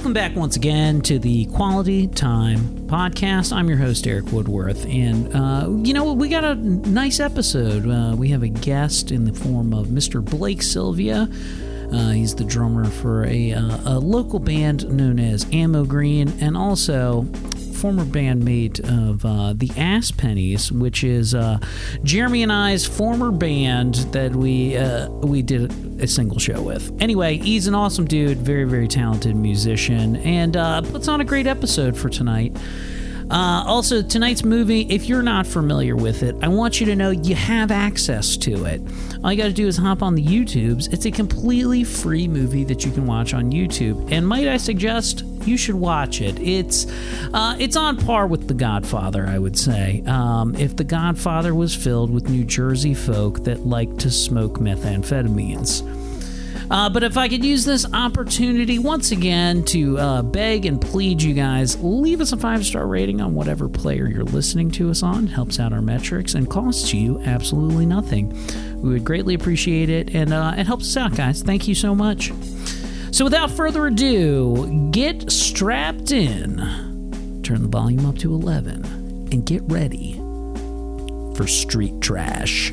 Welcome back once again to the Quality Time Podcast. I'm your host, Eric Woodworth, and you know what? We got a nice episode. We have a guest in the form of Mr. Blake Sylvia. He's the drummer for a local band known as Ammo Green, and also former bandmate of the Ass Pennies, which is Jeremy and I's former band that we did a single show with. Anyway, he's an awesome dude, very, very talented musician, and puts on a great episode for tonight. Also, tonight's movie, if you're not familiar with it, I want you to know you have access to it. All you got to do is hop on the YouTubes. It's a completely free movie that you can watch on YouTube. And might I suggest you should watch it. It's on par with The Godfather, I would say. If The Godfather was filled with New Jersey folk that like to smoke methamphetamines. But if I could use this opportunity once again to beg and plead you guys, leave us a 5-star rating on whatever player you're listening to us on. It helps out our metrics and costs you absolutely nothing. We would greatly appreciate it, and it helps us out, guys. Thank you so much. So without further ado, get strapped in, turn the volume up to 11, and get ready for Street Trash.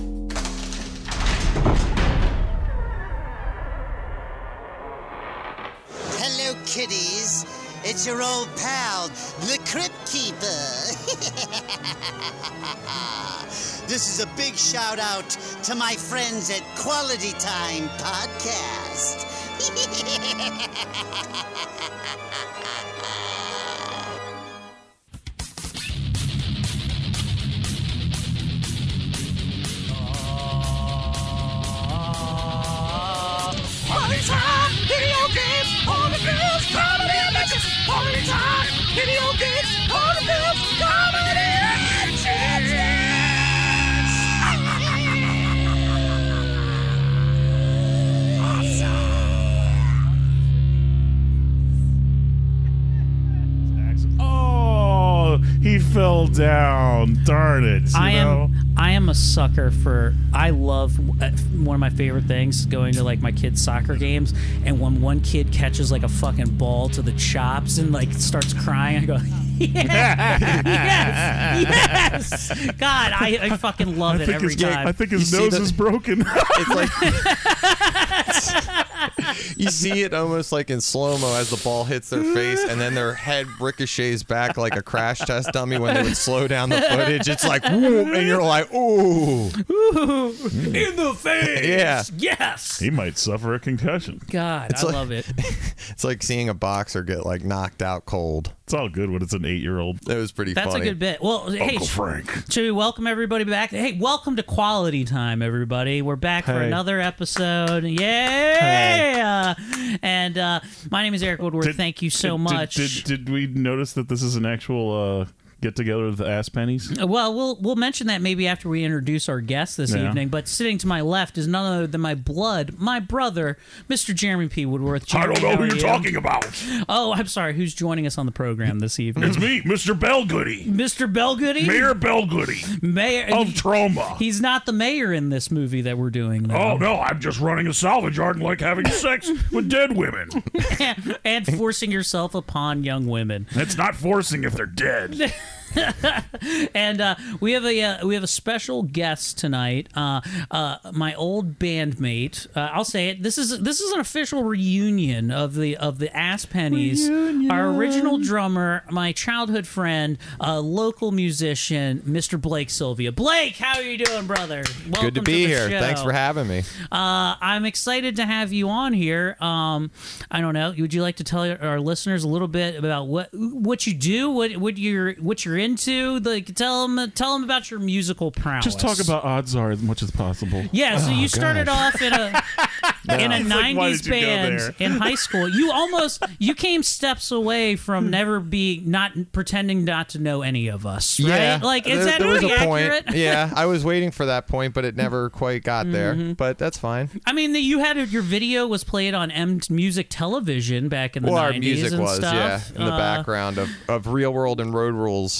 Kiddies, it's your old pal, the Crypt Keeper. This is a big shout out to my friends at Quality Time Podcast. Quality Time Video Games on the Bills Comedy Bitches. Quality Time Video Games on the Bills Comedy Awesome. Oh, he fell down. Darn it. I am a sucker for. I love one of my favorite things going to like my kids' soccer games, and when one kid catches like a fucking ball to the chops and like starts crying, I go, yes. God, I fucking love it every time. I think his nose is broken. It's like you see it almost like in slow-mo as the ball hits their face, and then their head ricochets back like a crash test dummy when they would slow down the footage. It's like, whoop, and you're like, ooh. In the face. Yeah. Yes. He might suffer a concussion. God, I love it. It's like seeing a boxer get like knocked out cold. It's all good when it's an 8-year-old. It was pretty funny. That's a good bit. Well, hey, Uncle Frank. should we welcome everybody back? Hey, welcome to Quality Time, everybody. We're back for another episode. Yeah! And my name is Eric Woodward. Thank you so much. Did we notice that this is an actual get together with the Ass Pennies? Well, we'll mention that maybe after we introduce our guest this evening. But sitting to my left is none other than my blood, my brother, Mr. Jeremy P. Woodworth. Jeremy, I don't know who you're talking about. Oh, I'm sorry. Who's joining us on the program this evening? It's me, Mr. Bellgoody. Mr. Bellgoody? Mayor Bellgoody. Mayor of Troma. He's not the mayor in this movie that we're doing now. Oh, no, I'm just running a salvage yard and like having sex with dead women. And forcing yourself upon young women. It's not forcing if they're dead. And we have a special guest tonight. My old bandmate. I'll say it. This is an official reunion of the Ass Pennies. Reunion. Our original drummer, my childhood friend, local musician, Mr. Blake Sylvia. Blake, how are you doing, brother? Welcome Good to be here. Show. Thanks for having me. I'm excited to have you on here. I don't know. Would you like to tell our listeners a little bit about what you do, what you're into? Like, tell them about your musical prowess. Just talk about Odds Are as much as possible. Yeah. So you started off in a in a Like, 90s band in high school. You came steps away from not pretending not to know any of us. Right? Yeah. Like, is that there was really a accurate? point. Yeah, I was waiting for that point, but it never quite got there. But that's fine. I mean, you had your video was played on Music Television back in the 90s. Our music and was, stuff. in the background of Real World and Road Rules.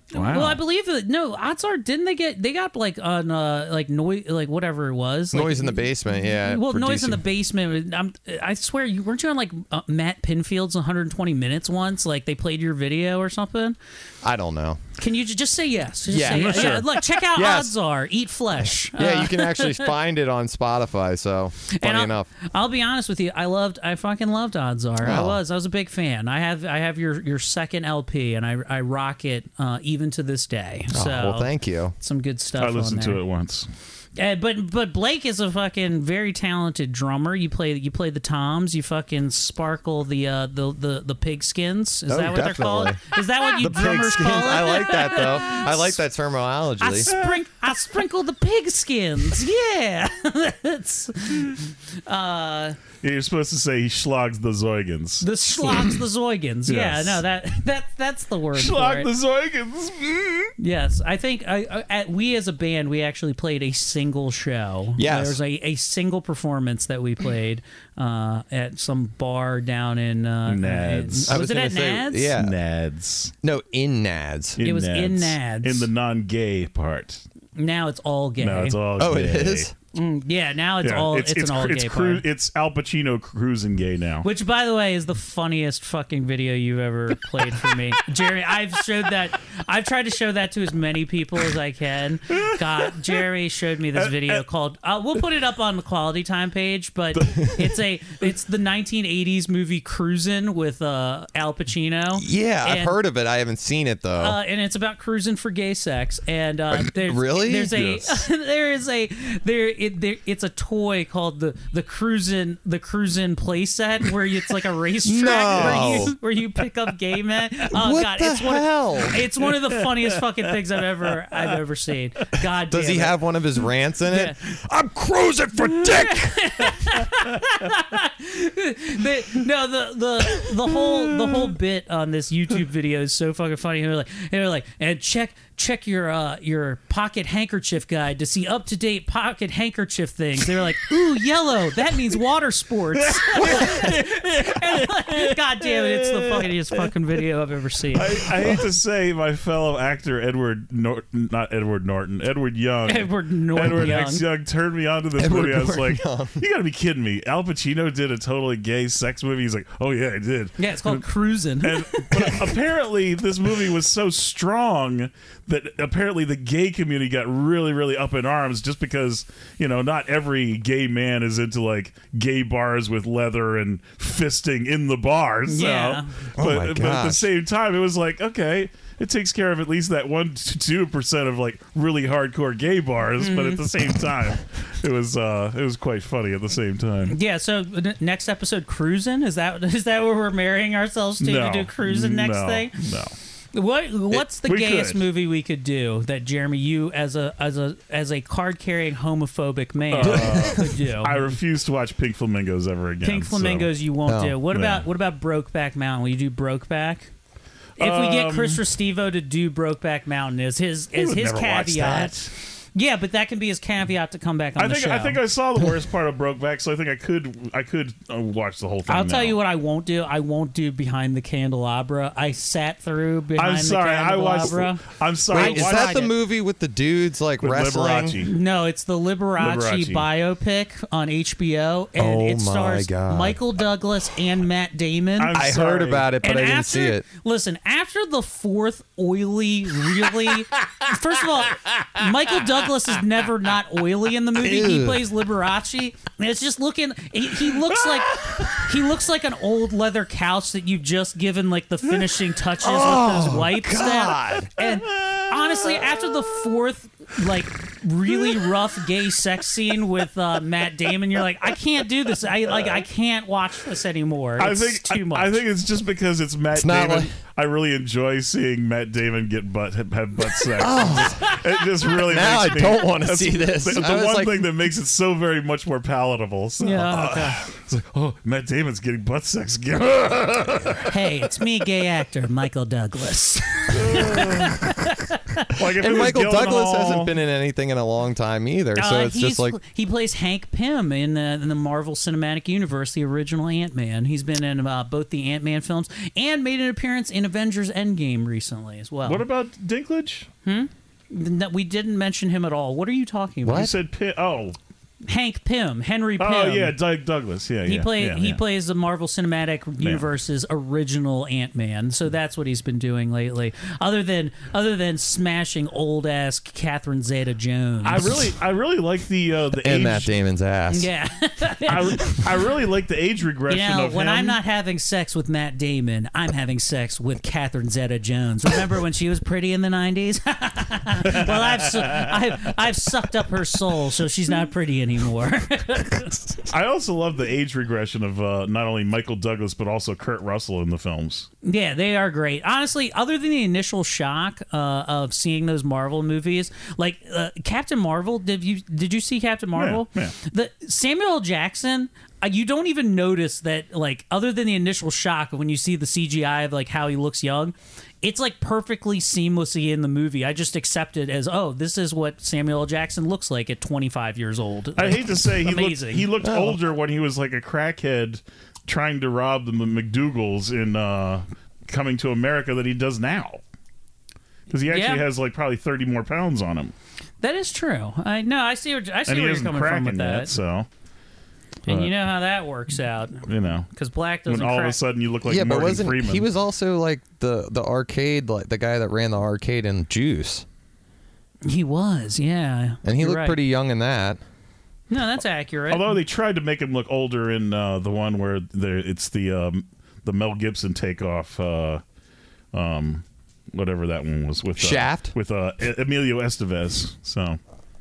Wow. Well, I believe that odds are didn't they got like on like noise, like whatever it was, Noise in the Basement, yeah. Well, Noise in the producing- Basement. I swear, weren't you on like Matt Pinfield's 120 Minutes once? Like they played your video or something. I don't know. Can you just say yes? Just Yeah, say sure. Yeah, look, check out Yes. Odds Are. Eat flesh. Yeah, you can actually find it on Spotify. So funny enough. I'll be honest with you. I fucking loved Odds Are. I Oh. was a big fan. I have your second LP, and I rock it even to this day. So Well, thank you. some good stuff. I listened on there. to it once. But Blake is a fucking very talented drummer. You play the toms. You fucking sparkle the pigskins. Is Oh, that what they're called? definitely. Is that what you The drummers pigskins. call it? I like that though. I like that terminology. I sprinkle the pigskins. Yeah, it's Yeah, you're supposed to say he schlogs the Zoigans. the schlogs the Zoigans. Yeah, Yes. no, that's the word for Schlag it. the Zoigans. Yes, I think we as a band, we actually played a single show. Yes. There was a single performance that we played at some bar down in Nads. Was it gonna at say, Nads? Yeah. Nads. No, in Nads. It was in Nads. In the non-gay part. Now it's all gay. No, it's all Oh, gay. it is? Yeah, now it's Yeah, all it's an all gay part. It's Al Pacino cruising gay now. Which, by the way, is the funniest fucking video you've ever played for me, Jeremy. I've tried to show that to as many people as I can. God, Jeremy showed me this video called. We'll put it up on the Quality Time page, but it's the 1980s movie Cruisin' with Al Pacino. Yeah, I've And- heard of it. I haven't seen it though. and it's about cruising for gay sex. And Really? there's a Yes. it's a toy called the cruisin' playset where it's like a racetrack where you pick up gay men. Oh What God, the it's one hell? it's one of the funniest fucking things I've ever seen. God, Does he damn it. have one of his rants in it? Yeah. I'm cruising for dick. The whole bit on this YouTube video is so fucking funny. They're like, and check your pocket handkerchief guide to see up to date pocket handkerchief things. They were like, ooh, yellow, that means water sports. God damn it, it's the funniest fucking video I've ever seen. I hate to say, my fellow actor Edward Young. Edward Norton Edward Young. X Young turned me on to this Edward movie. I was Norton like, Young. you gotta be kidding me. Al Pacino did a totally gay sex movie. He's like, oh yeah, I did. Yeah, it's called Cruisin'. But apparently this movie was so strong that apparently the gay community got really, really up in arms just because, not every gay man is into like gay bars with leather and fisting in the bars. So, Yeah. Oh my but at the gosh. same time, it was like, okay, it takes care of at least that 1-2% of like really hardcore gay bars, but at the same time, it was quite funny at the same time. Yeah, so next episode, Cruisin'? Is that where we're marrying ourselves to do Cruisin' next thing? No. What's the We gayest could. movie we could do that Jeremy, you as a card carrying homophobic man could do? I refuse to watch Pink Flamingos ever again. Pink so- Flamingos you won't No. do. What Yeah. about Brokeback Mountain? Will you do Brokeback? If we get Chris Restivo to do Brokeback Mountain as his Who would never watch caveat. that? Yeah, but that can be his caveat to come back on the show. I think I saw the worst part of Brokeback, so I think I could watch the whole thing. I'll tell now. you what I won't do. I won't do Behind the Candelabra. I sat through Behind I'm sorry. the I watched. Candelabra. I'm sorry. Wait, is I that watched the it. movie with the dudes like with wrestling? Liberace. No, it's the Liberace biopic on HBO, and Oh it my stars God. Michael Douglas and Matt Damon. I sorry. heard about it, but and I didn't after, see it. Listen, after the fourth oily, really. First of all, Michael Douglas is never not oily in the movie. He Ew. plays Liberace, and it's just looking. He looks like an old leather couch that you've just given like the finishing touches with those wipes. God. And honestly, after the fourth like really rough gay sex scene with Matt Damon, you're like, I can't do this. I can't watch this anymore. It's too much. I think it's just because it's Matt not Damon. like- I really enjoy seeing Matt Damon have butt sex. It just really Now makes I me, don't wanna that's see this. The I was one like- thing that makes it so very much more palatable. So, Yeah, okay. it's like, oh, Matt Damon's getting butt sex again. Hey, it's me, gay actor Michael Douglas. Like if it And was Michael Douglas Gyllenhaal- hasn't been in anything in a long time either. So it's just like he plays Hank Pym in the Marvel Cinematic Universe, the original Ant-Man. He's been in both the Ant-Man films and made an appearance in in Avengers Endgame recently as well. What about Dinklage? We didn't mention him at all. What are you talking about? You said Hank Pym, Henry Pym. Oh yeah, Douglas. Yeah, He plays the Marvel Cinematic Universe's original Ant-Man, so that's what he's been doing lately. Other than smashing old ass Catherine Zeta-Jones. I really like the and age, Matt Damon's ass. Yeah. I really like the age regression of when him. I'm not having sex with Matt Damon, I'm having sex with Catherine Zeta-Jones. Remember when she was pretty in the 90s? Well, I've sucked up her soul, so she's not pretty anymore. I also love the age regression of not only Michael Douglas but also Kurt Russell in the films. Yeah, they are great. Honestly, other than the initial shock of seeing those Marvel movies, like Captain Marvel, did you see Captain Marvel? Yeah. The Samuel L. Jackson. You don't even notice that, like, other than the initial shock of when you see the CGI of like how he looks young, it's like perfectly seamlessly in the movie. I just accept it as, oh, this is what Samuel L. Jackson looks like at 25 years old. I hate to say he looked Oh. older when he was like a crackhead trying to rob the McDougalls in Coming to America than he does now. Because he actually has like probably 30 more pounds on him. That is true. I see where And he you're isn't coming from cracking with that. yet, so... And you know how that works out. You know. Because Black doesn't When all of a crack. sudden you look like Yeah, but Morgan wasn't Freeman. he was also like the arcade, like the guy that ran the arcade in Juice, He was, yeah. and he You're looked right. pretty young in that. No, that's accurate. Although they tried to make him look older in the one where it's the Mel Gibson takeoff, whatever that one was with Shaft? with Emilio Estevez. So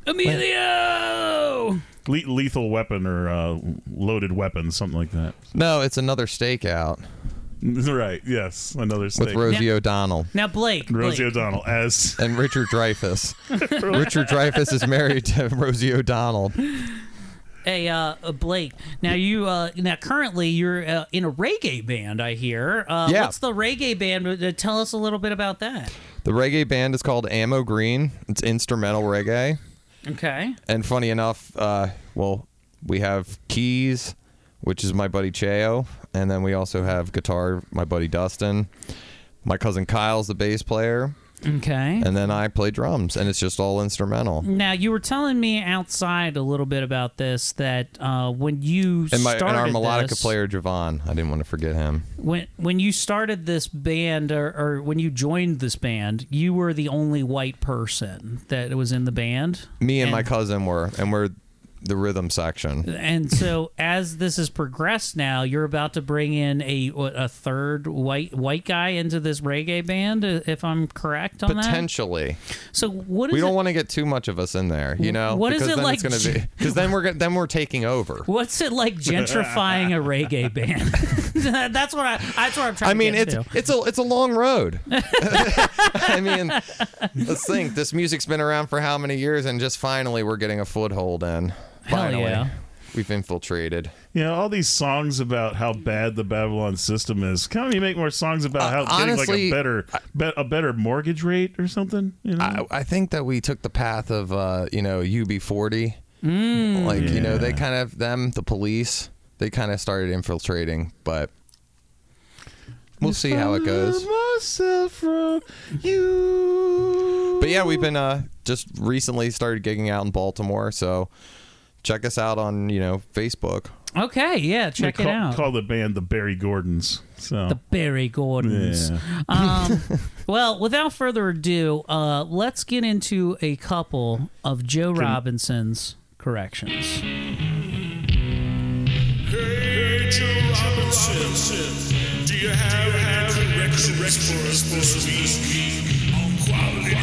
Emilio! Lethal Weapon or Loaded Weapon, something like that. No, it's another stakeout Right? Yes, another with steak. Rosie O'Donnell Now, Blake. Rosie O'Donnell as and Richard Dreyfuss. Richard Dreyfuss is married to Rosie O'Donnell. Hey, Blake. Now now currently you're in a reggae band. I hear. Yeah. What's the reggae band? Tell us a little bit about that. The reggae band is called Ammo Green. It's instrumental reggae. Okay. And funny enough, we have keys, which is my buddy Cheo, and then we also have guitar, my buddy Dustin. My cousin Kyle's the bass player, Okay. and then I play drums, and it's just all instrumental. Now you were telling me outside a little bit about this that when you And started our melodica this, player Javon, I didn't want to forget him. when you started this band or when you joined this band, you were the only white person that was in the band. Me and my cousin were, and we're the rhythm section. And so, as this has progressed, now you're about to bring in a third white guy into this reggae band, if I'm correct on that. Potentially. So what is We don't it? want to get too much of us in there, you know, What is because it then like it's going to be because then we're taking over. What's it like gentrifying a reggae band? That's what I'm trying. I mean, to get it's a long road. I mean, let's think. This music's been around for how many years, and just finally we're getting a foothold in. Hell Finally, yeah. we've infiltrated. you know all these songs about how bad the Babylon system is. Can't we make more songs about how honestly, getting like a better mortgage rate or something? You know? I think that we took the path of UB40. Like you know, they kind of the police. They kind of started infiltrating, but we'll see how it goes. Myself from you. But yeah, we've been just recently started gigging out in Baltimore, so check us out on Facebook. Okay, yeah, check it out. Call the band the Barry Gordons. So The Barry Gordons. yeah. Well, without further ado, let's get into a couple of Joe Robinson's corrections. Hey, Joe Robinson, do you have any corrections for us this week on Quality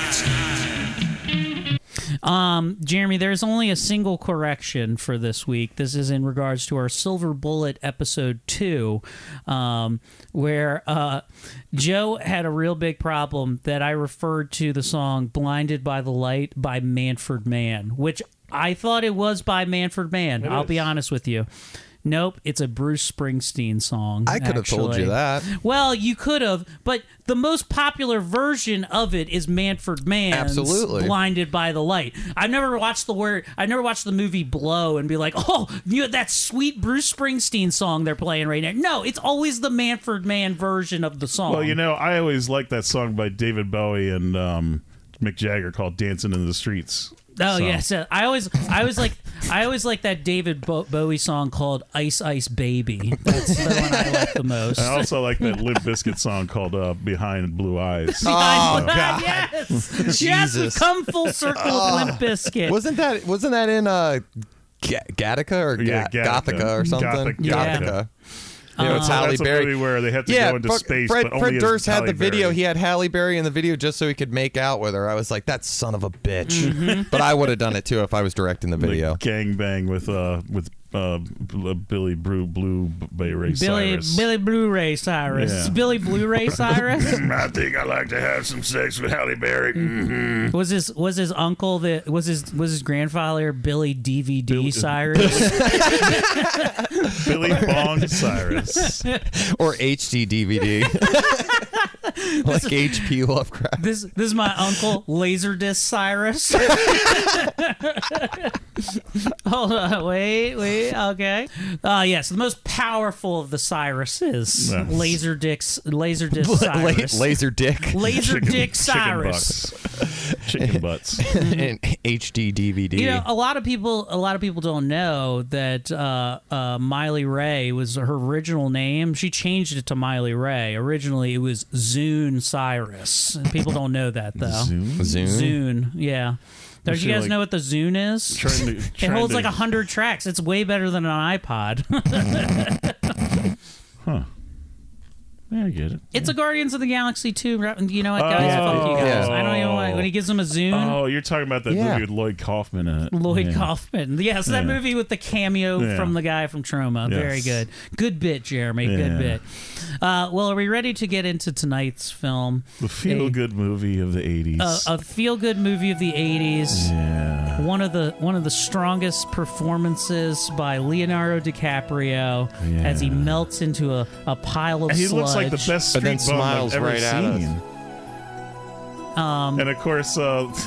Time? Jeremy, there's only a single correction for this week. This is in regards to our Silver Bullet episode 2, where Joe had a real big problem that I referred to the song Blinded by the Light by Manfred Mann, which I thought it was by Manfred Mann. I'll be honest with you. Nope, it's a Bruce Springsteen song. I could have told you that. Well, you could have, but the most popular version of it is Manfred Mann's Absolutely. "Blinded by the Light." I've never watched the movie Blow and be like, oh, that sweet Bruce Springsteen song they're playing right now. No, it's always the Manfred Mann version of the song. Well, I always like that song by David Bowie and Mick Jagger called "Dancing in the Streets." Oh So- yeah, so I always like that David Bowie song called "Ice Ice Baby." That's the one I like the most. I also like that Limp Bizkit song called "Behind Blue Eyes." Behind Oh, Blue God. Eyes. Yes, we've Jesus. come full circle with Limp Bizkit. Wasn't that in Gattaca or Yeah, Gattaca. Gothica or something? Yeah. Gothica. You know, it's So Halle that's a Berry. movie where they have to go into space, Fred, but only Fred as Durst had Halle the video. Berry. He had Halle Berry in the video just so he could make out with her. I was like, that son of a bitch. Mm-hmm. But I would have done it too if I was directing the video. Like gangbang with Billy Blue Ray Cyrus. Billy Blu-ray Cyrus. Yeah. Billy Blu-ray Cyrus. I think I like to have some sex with Halle Berry. Mm-hmm. Was his uncle was his grandfather Billy DVD Cyrus? Billy Bong Cyrus. Or HD DVD. Like H.P. Lovecraft. This is my uncle Laserdisc Cyrus. Hold on, wait, okay. Yes, the most powerful of the Cyruses, Yes. Laserdisc Cyrus, Laser Dick. Laserdisc Cyrus. Chicken butts. And HD DVD. You know, a lot of people don't know that Miley Ray was her original name. She changed it to Miley Ray. Originally, it was Zune Cyrus. And people don't know that though. Zune? Zune, yeah. Don't you feel guys like know what the Zune is? It holds like 100 tracks. It's way better than an iPod. Yeah, I get it. It's a Guardians of the Galaxy 2. You know what, guys? Oh. Fuck you guys. Yeah. I don't even want when he gives them a Zune. Oh, you're talking about that Yeah. movie with Lloyd Kaufman in it. Lloyd Yeah. Kaufman. Yes, that Yeah. movie with the cameo Yeah. from the guy from Troma. Yes. Very good. Good bit, Jeremy. Yeah. Good bit. Well, are we ready to get into tonight's film? The feel-good movie of the 80s. A feel-good movie of the 80s. Yeah. One of the strongest performances by Leonardo DiCaprio Yeah. as he melts into a pile of And he sludge. looks like the best But then street bum smiles I've ever right at us. seen. And of course,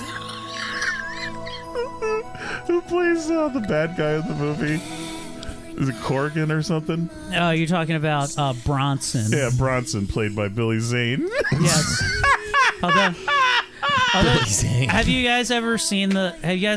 who plays the bad guy in the movie? Is it Corgan or something? Oh, you're talking about Bronson. Yeah, Bronson, played by Billy Zane. Yes. Have you guys ever seen the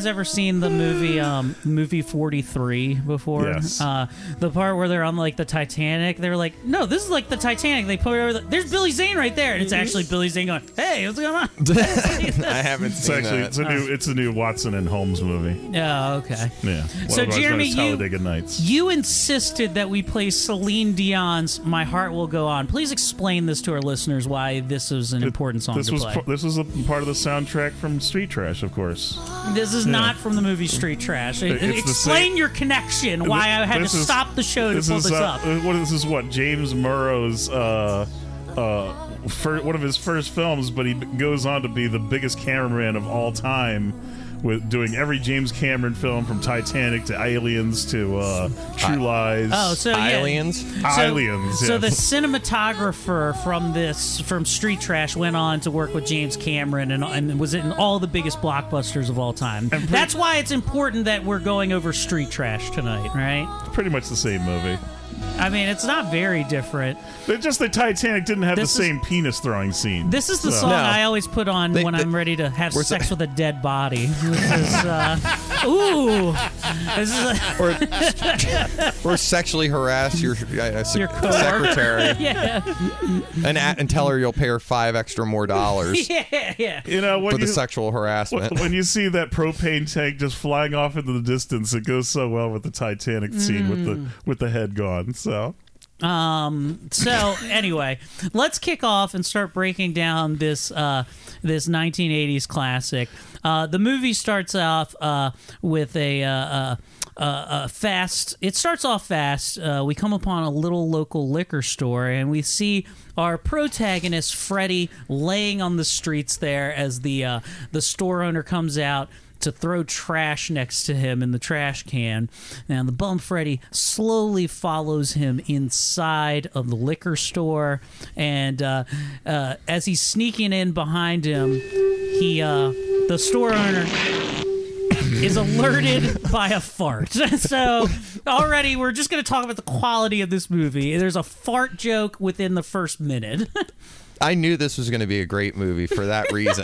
movie 43 before? Yes. The part where they're on like the Titanic. They were like, no, this is like the Titanic. They put it over there's Billy Zane right there, and it's actually Billy Zane going, hey, what's going on? I haven't It's seen actually that. it's a new Watson and Holmes movie. Oh, okay. Yeah. So, Otherwise known Jeremy, as Talladega Nights. You insisted that we play Celine Dion's "My Heart Will Go On." Please explain this to our listeners why this is an important song This to was play. this was a part of the soundtrack from Street Trash, of course. This is not from the movie Street Trash. It's the Explain same- your connection. Why I had to This is- stop the show to pull this up. This is what James Murrow's one of his first films, but he goes on to be the biggest cameraman of all time, with doing every James Cameron film from Titanic to Aliens to True Lies. Oh, so yeah. Aliens? Aliens, So yes. the cinematographer from Street Trash went on to work with James Cameron and was in all the biggest blockbusters of all time. That's why it's important that we're going over Street Trash tonight, right? Pretty much the same movie. I mean, it's not very different. But just the Titanic didn't have This the is- same penis throwing scene. This is the So- song No. I always put on when I'm ready to have we're sex with a dead body. This is, ooh. This is Or sexually harass your your secretary yeah. and tell her you'll pay her $5 extra more Yeah. You know, when for the you, sexual harassment. when you see that propane tank just flying off into the distance, it goes so well with the Titanic scene with the head gone. So So anyway, let's kick off and start breaking down this 1980s classic. The movie starts off with a fast. It starts off fast. We come upon a little local liquor store, and we see our protagonist Freddie laying on the streets there as the store owner comes out to throw trash next to him in the trash can. Now the bum Freddy slowly follows him inside of the liquor store, and as he's sneaking in behind him, the store owner is alerted by a fart. So already we're just going to talk about the quality of this movie. There's a fart joke within the first minute. I knew this was going to be a great movie for that reason.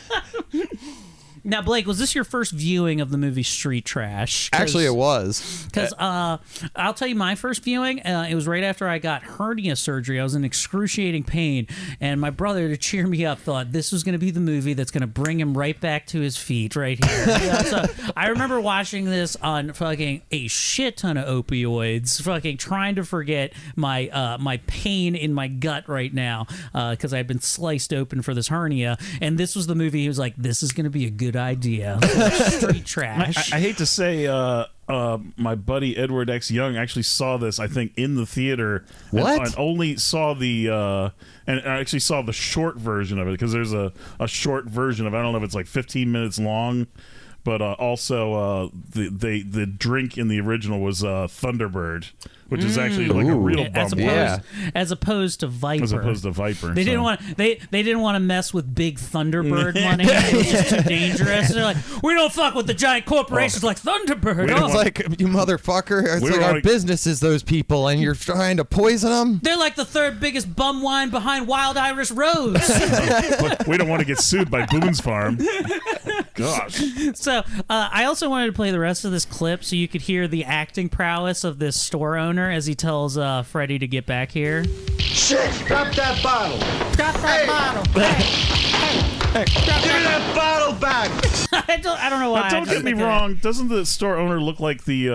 Now, Blake, was this your first viewing of the movie Street Trash? Actually, it was. Because I'll tell you my first viewing, it was right after I got hernia surgery. I was in excruciating pain, and my brother, to cheer me up, thought this was going to be the movie that's going to bring him right back to his feet right here. So I remember watching this on fucking a shit ton of opioids, fucking trying to forget my pain in my gut right now because I had been sliced open for this hernia, and this was the movie he was like, this is going to be a good idea. Street Trash. I hate to say, my buddy Edward X. Young actually saw this, I think, in the theater. What? And only saw and I actually saw the short version of it, because there's a short version of it. I don't know if it's like 15 minutes long, but also the drink in the original was Thunderbird, which is actually like a real bum. As opposed to Viper. They didn't want to mess with big Thunderbird money. It was just too dangerous. They're like, we don't fuck with the giant corporations like Thunderbird. It's like, you motherfucker. It's like our business is those people, and you're trying to poison them. They're like the third biggest bum wine behind Wild Irish Rose. We don't want to get sued by Boone's Farm. Gosh. So I also wanted to play the rest of this clip so you could hear the acting prowess of this store owner as he tells Freddy to get back here. Shit! Drop that bottle! Drop that bottle! Hey, Give me that bottle back! I don't know why. Now, don't get me wrong. Doesn't the store owner look like the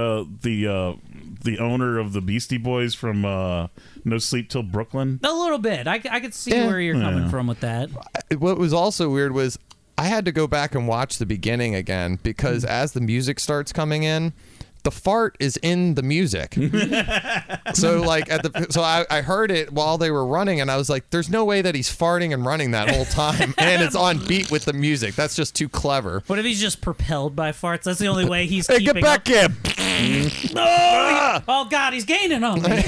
owner of the Beastie Boys from No Sleep Till Brooklyn? A little bit. I could see where you're coming from with that. What was also weird was I had to go back and watch the beginning again, because as the music starts coming in, the fart is in the music. So like I heard it while they were running, and I was like, there's no way that he's farting and running that whole time, and it's on beat with the music. That's just too clever. What if he's just propelled by farts? That's the only way he's keeping get back up. here. Oh God, he's gaining on me.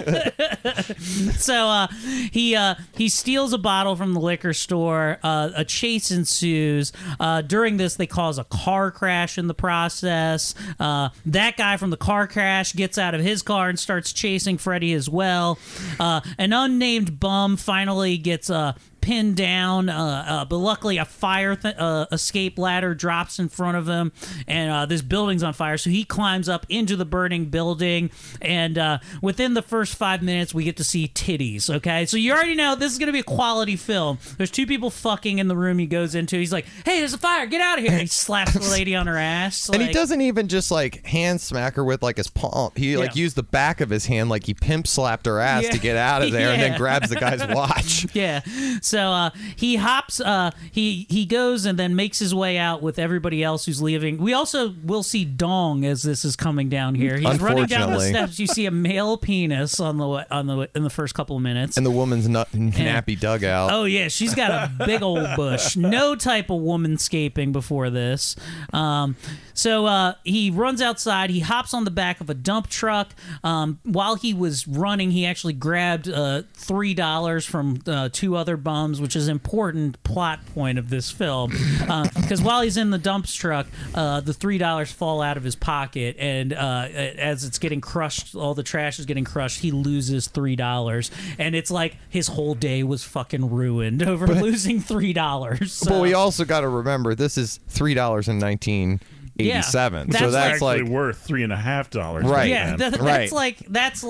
So he steals a bottle from the liquor store. A chase ensues. During this, they cause a car crash in the process. That guy from the car crash gets out of his car and starts chasing Freddy as well. An unnamed bum finally gets pinned down, but luckily a fire escape ladder drops in front of him, and this building's on fire, so he climbs up into the burning building, and within the first 5 minutes we get to see titties. Okay, so you already know this is going to be a quality film. There's two people fucking in the room he goes into. He's like, hey, there's a fire, get out of here. He slaps the lady on her ass, and he doesn't even just like hand smack her with like his palm. He like used the back of his hand, like he pimp slapped her ass to get out of there, and then grabs the guy's watch. So he hops, he goes and then makes his way out with everybody else who's leaving. We also will see Dong as this is coming down here. He's running down the steps. You see a male penis in the first couple of minutes, and the woman's nappy dugout. Oh yeah, she's got a big old bush. No type of womanscaping before this. So he runs outside. He hops on the back of a dump truck. While he was running, he actually grabbed $3 from two other bums, which is an important plot point of this film. Because while he's in the dump truck, the $3 fall out of his pocket, and as it's getting crushed, all the trash is getting crushed, he loses $3. And it's like his whole day was fucking ruined over losing $3. So. But we also got to remember, this is $3 in 1987. Yeah, so that's actually like worth $3.50. Right. Yeah, that's like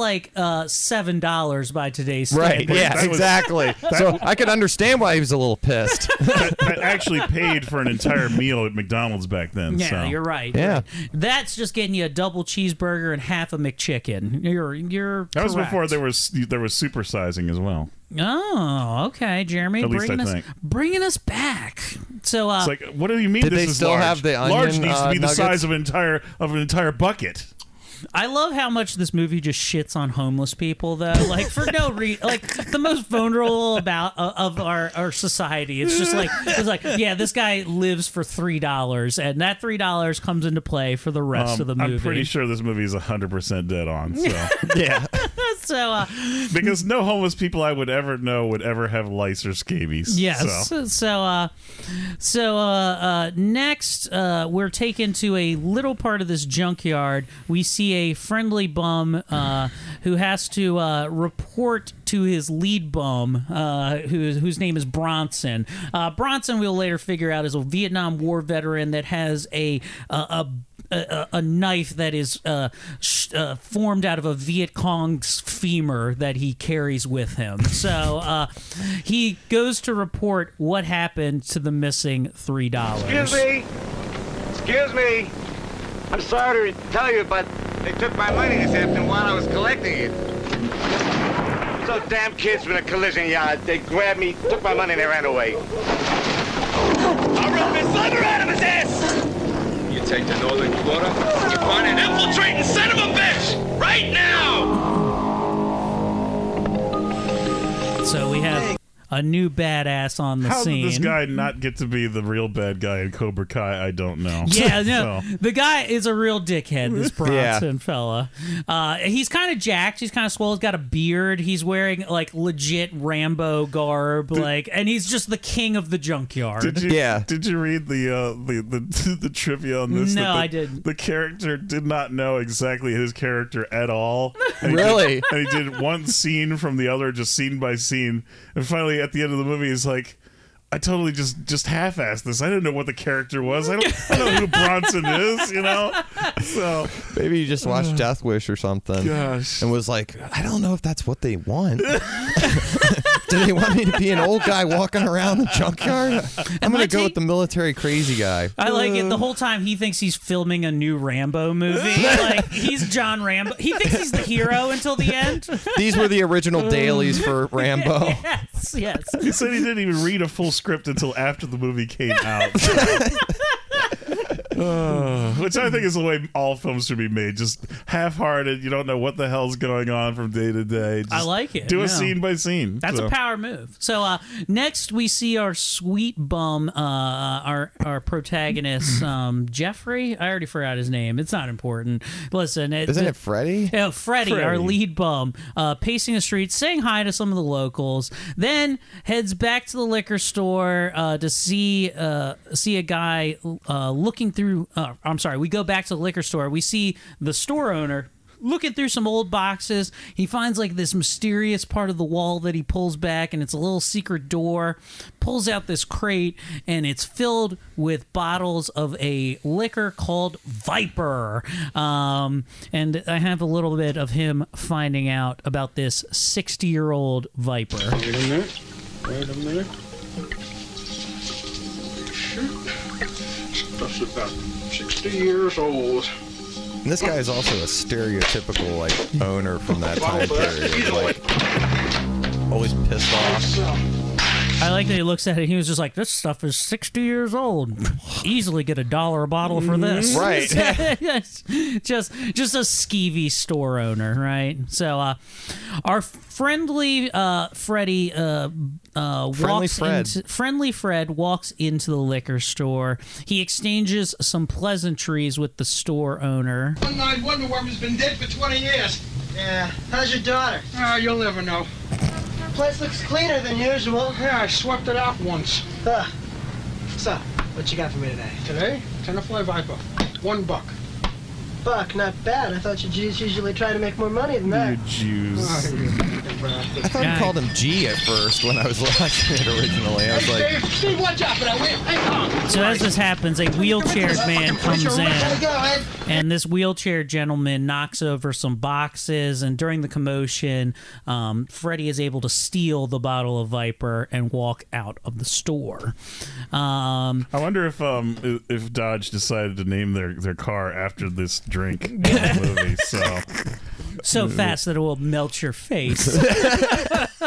$7 by today's standards. Right. Yeah, exactly. So I could understand why he was a little pissed. that actually paid for an entire meal at McDonald's back then. Yeah, so. you're right. Yeah. Right. That's just getting you a double cheeseburger and half a McChicken. You're that was correct. before there was supersizing as well. Oh, okay, Jeremy, At least I think. bringing us back. So it's like, what do you mean? Did this they is still large? have the onion large needs to be the nuggets? size of an entire bucket. I love how much this movie just shits on homeless people, though. Like, for no reason. Like, the most vulnerable of our society. It's just like, yeah, this guy lives for $3, and that $3 comes into play for the rest of the movie. I'm pretty sure this movie is 100% dead on. So. Yeah. So, because no homeless people I would ever know would ever have lice or scabies. yes. So next, we're taken to a little part of this junkyard. We see a friendly bum who has to report to his lead bum, whose name is Bronson. Bronson, we'll later figure out, is a Vietnam War veteran that has a knife that is formed out of a Viet Cong's femur that he carries with him. So he goes to report what happened to the missing $3. Excuse me. I'm sorry to tell you, but they took my money this afternoon while I was collecting it. Those damn kids from the collision yard, they grabbed me, took my money, and they ran away. I'll rip his liver out of his ass! You take the northern quarter, you find an infiltrating son of a bitch! Right now! So we have a new badass on the How scene. did this guy not get to be the real bad guy in Cobra Kai? I don't know. Yeah, no, the guy is a real dickhead, this Bronson fella. He's kind of jacked. He's kind of swole. He's got a beard. He's wearing, like, legit Rambo garb. And he's just the king of the junkyard. Did you read the trivia on this? No, I didn't. The character did not know exactly his character at all. And Really? And he did one scene from the other, just scene by scene. And finally, at the end of the movie, he's like, I totally just half-assed this. I didn't know what the character was. I don't know who Bronson is, you know? So Maybe you just watched Death Wish or something. Gosh. And was like, I don't know if that's what they want. Do they want me to be an old guy walking around the junkyard? I'm going to go with the military crazy guy. I like it. The whole time he thinks he's filming a new Rambo movie. Like, he's John Rambo. He thinks he's the hero until the end. These were the original dailies for Rambo. Yes. he said he didn't even read a full script until after the movie came out. Which I think is the way all films should be made. Just half-hearted. You don't know what the hell's going on from day to day. Just I like it. Do a scene by scene. That's a power move. So next we see our sweet bum, our protagonist, Jeffrey. I already forgot his name. It's not important. Listen, Isn't it Freddy? Freddie, our lead bum, pacing the streets, saying hi to some of the locals, then heads back to the liquor store to see a guy looking through. We go back to the liquor store. We see the store owner looking through some old boxes. He finds like this mysterious part of the wall that he pulls back, and it's a little secret door. Pulls out this crate, and it's filled with bottles of a liquor called Viper. And I have a little bit of him finding out about this 60-year-old Viper. Wait a minute. That's about 60 years old. And this guy is also a stereotypical like owner from that time period. Like always pissed off. I like that he looks at it. He was just like, "This stuff is 60 years old. Easily get $1 a bottle for this." Right. Yes. Just a skeevy store owner, right? So, our friendly Freddy Friendly Fred walks into the liquor store. He exchanges some pleasantries with the store owner. One-eyed Wonder Woman's been dead for 20 years. Yeah. How's your daughter? You'll never know. Place looks cleaner than usual. Yeah, I swept it out once. So, what you got for me today? Today, 10-to-5 Viper. $1. Buck, not bad. I thought you Jews usually try to make more money than that. You Jews. I thought you called him G at first when I was watching it originally. I was like, Steve, watch out for that. Hey, So as this happens, a wheelchaired man comes in, and this wheelchair gentleman knocks over some boxes, and during the commotion, Freddy is able to steal the bottle of Viper and walk out of the store. I wonder if Dodge decided to name their car after this drink in the movie. So fast that it will melt your face.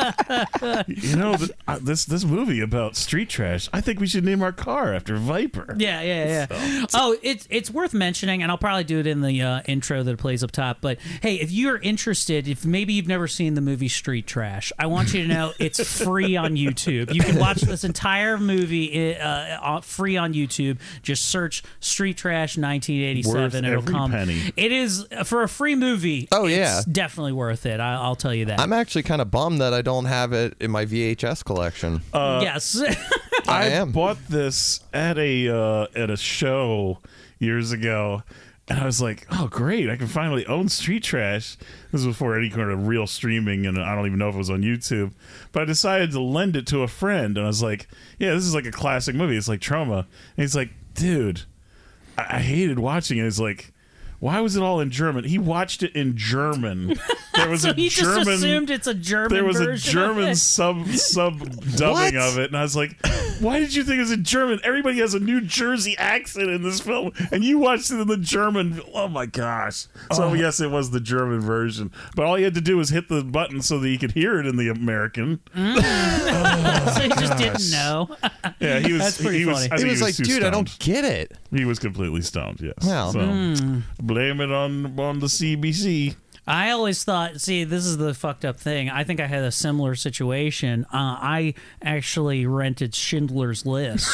You know, this movie about street trash, I think we should name our car after Viper. Yeah. Oh, it's worth mentioning, and I'll probably do it in the intro that plays up top. But hey, if you're interested, if maybe you've never seen the movie Street Trash, I want you to know it's free on YouTube. You can watch this entire movie free on YouTube. Just search Street Trash 1987. Worth It'll every come. penny. It is for a free movie. Oh, it's definitely worth it. I'll tell you that. I'm actually kind of bummed that I don't have it in my VHS collection. Yes. I bought this at a show years ago, and I was like, "Oh, great! I can finally own Street Trash." This was before any kind of real streaming, and I don't even know if it was on YouTube. But I decided to lend it to a friend, and I was like, "Yeah, this is like a classic movie. It's like Trauma." And he's like, "Dude, I hated watching it." It's like, why was it all in German? He watched it in German. There was so a he German. just assumed it's a German. There was a version German of it. sub dubbing of it, and I was like, "Why did you think it was in German? Everybody has a New Jersey accent in this film, and you watched it in the German." Oh my gosh! So yes, it was the German version, but all you had to do was hit the button so that you could hear it in the American. So he just didn't know. Yeah, he was. That's pretty he was. funny. I think He was like, too dude, I stoned. don't get it. He was completely stoned. Yes. Well, so blame it on the CBC. I always thought, see, this is the fucked up thing. I think I had a similar situation. I actually rented Schindler's List.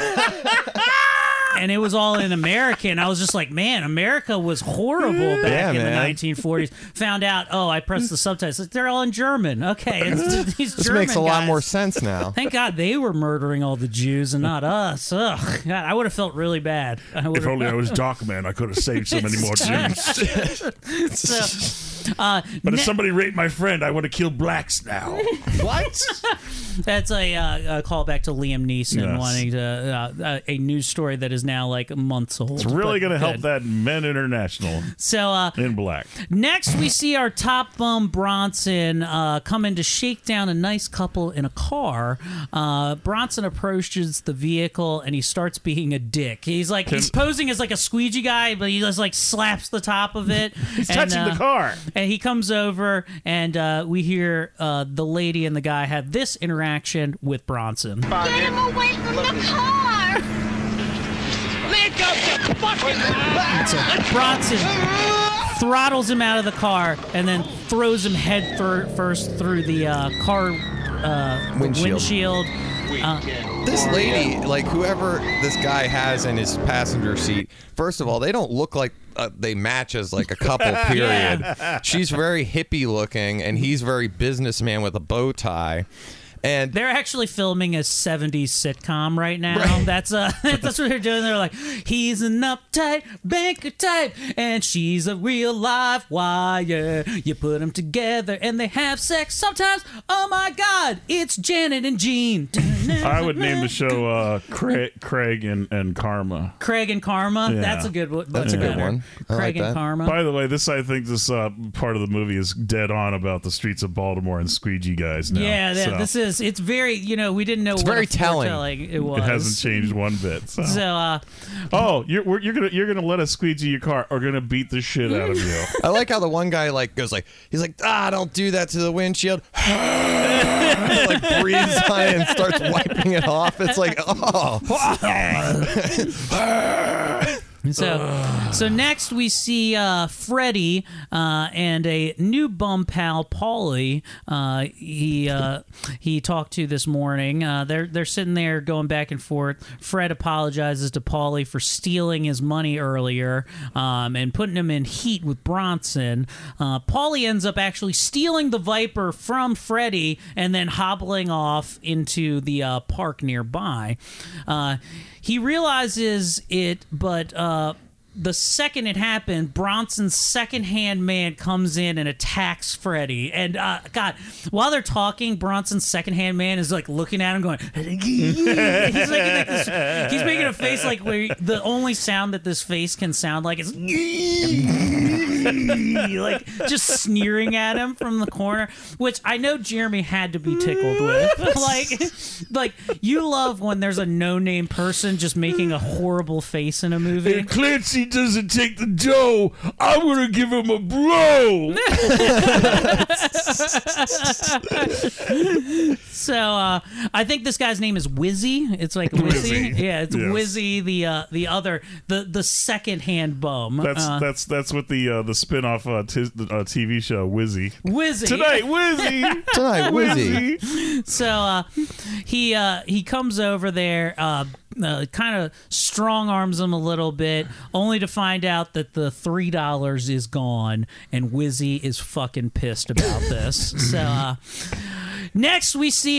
And it was all in American. I was just like, man, America was horrible back in the 1940s. Found out, I pressed the subtitles. Like, they're all in German. Okay, it's these This German makes a lot guys. more sense now. Thank God they were murdering all the Jews and not us. Ugh, God, I would have felt really bad. If only I was Darkman, I could have saved so many more Jews. But if somebody raped my friend, I would have killed blacks now. What? That's a callback to Liam Neeson Yes. wanting to a news story that is now like months old. It's really but going to help good. that Men International So in black. next we see our top bum Bronson come in to shake down a nice couple in a car. Bronson approaches the vehicle and he starts being a dick. He's posing as like a squeegee guy, but he just like slaps the top of it. He's touching the car. And he comes over and we hear the lady and the guy have this interaction with Bronson. Get him away from the car! Let go the fucking So Bronson throttles him out of the car and then throws him head first through the car windshield. This lady, like whoever this guy has in his passenger seat, first of all, they don't look like they match as like a couple, period. Yeah. She's very hippie looking, and he's very businessman with a bow tie. And they're actually filming a 70s sitcom right now. Right. That's what they're doing. They're like, he's an uptight banker type, and she's a real live wire. You put them together, and they have sex sometimes. Oh my God, it's Janet and Gene. I would name the show Craig and Karma. Craig and Karma. Yeah. That's a good one. That's a good one. I Craig like and that. Karma. By the way, I think this part of the movie is dead on about the streets of Baltimore and squeegee guys now. Yeah, this is. It's very. We didn't know. It's what very a telling. foretelling it was. It hasn't changed one bit. So, you're gonna let us squeegee your car or gonna beat the shit out of you. I like how the one guy he's like, don't do that to the windshield. Like breathes on it and starts wiping it off. It's like, So next we see Freddie and a new bum pal, Paulie. He talked to this morning. They're sitting there going back and forth. Fred apologizes to Paulie for stealing his money earlier and putting him in heat with Bronson. Paulie ends up actually stealing the Viper from Freddie and then hobbling off into the park nearby. He realizes it, but the second it happened, Bronson's second-hand man comes in and attacks Freddie. And, God, while they're talking, Bronson's second-hand man is, like, looking at him going... he's making a face like where the only sound that this face can sound like is... like, just sneering at him from the corner, which I know Jeremy had to be tickled with. like you love when there's a no-name person just making a horrible face in a movie. Clancy he doesn't take the dough, I'm gonna give him a blow. So I think this guy's name is Wizzy. It's like Wizzy. Yeah, it's Yes. Wizzy, the second-hand bum. That's what the spin-off TV show Wizzy. Wizzy. Tonight, Wizzy. Tonight, Wizzy. So he comes over there, kind of strong arms him a little bit, only to find out that the $3 is gone, and Wizzy is fucking pissed about this. So next we see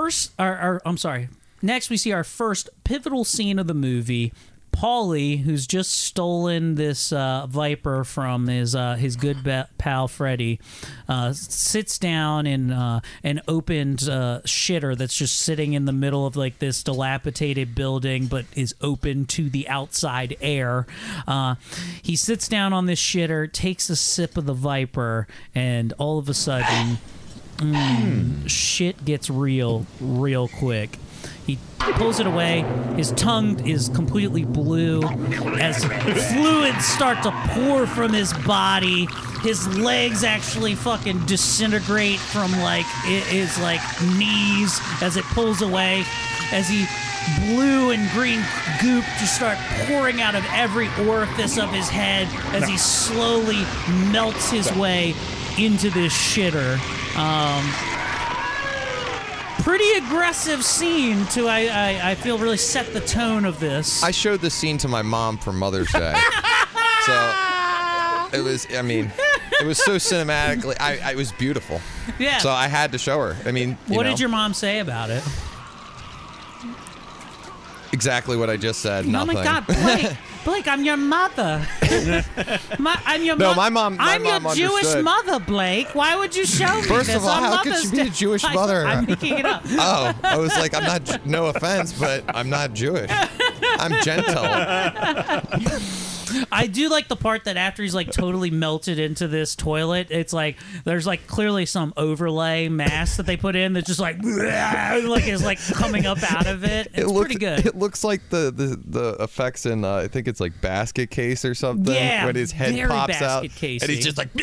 Next we see our first pivotal scene of the movie. Paulie, who's just stolen this Viper from his good pal Freddy, sits down in an opened shitter that's just sitting in the middle of like this dilapidated building, but is open to the outside air. He sits down on this shitter, takes a sip of the Viper, and all of a sudden, shit gets real quick. He pulls it away. His tongue is completely blue as fluids start to pour from his body. His legs actually fucking disintegrate from like his like knees as it pulls away. As he blue and green goop just start pouring out of every orifice of his head as he slowly melts his way into this shitter. Pretty aggressive scene to I feel really set the tone of this. I showed this scene to my mom for Mother's Day. So it was so cinematically, it was beautiful. Yeah. So I had to show her. I mean, what did your mom say about it? Exactly what I just said. Nothing. Oh my God, Blake, I'm your mother. I'm your No, my mom I'm your Jewish understood. mother, Blake. Why would you show me First this of all, on how could Mother's she be a Day? Jewish mother? I'm making it up. Oh, I was like, I'm not. No offense, but I'm not Jewish. I'm gentle. I do like the part that after he's like totally melted into this toilet, it's like there's like clearly some overlay mask that they put in that's just like is like coming up out of it. It's pretty good. It looks like the effects in I think it's like Basket Case or something. Yeah, when his head very pops out Basket Casey. and he's just like.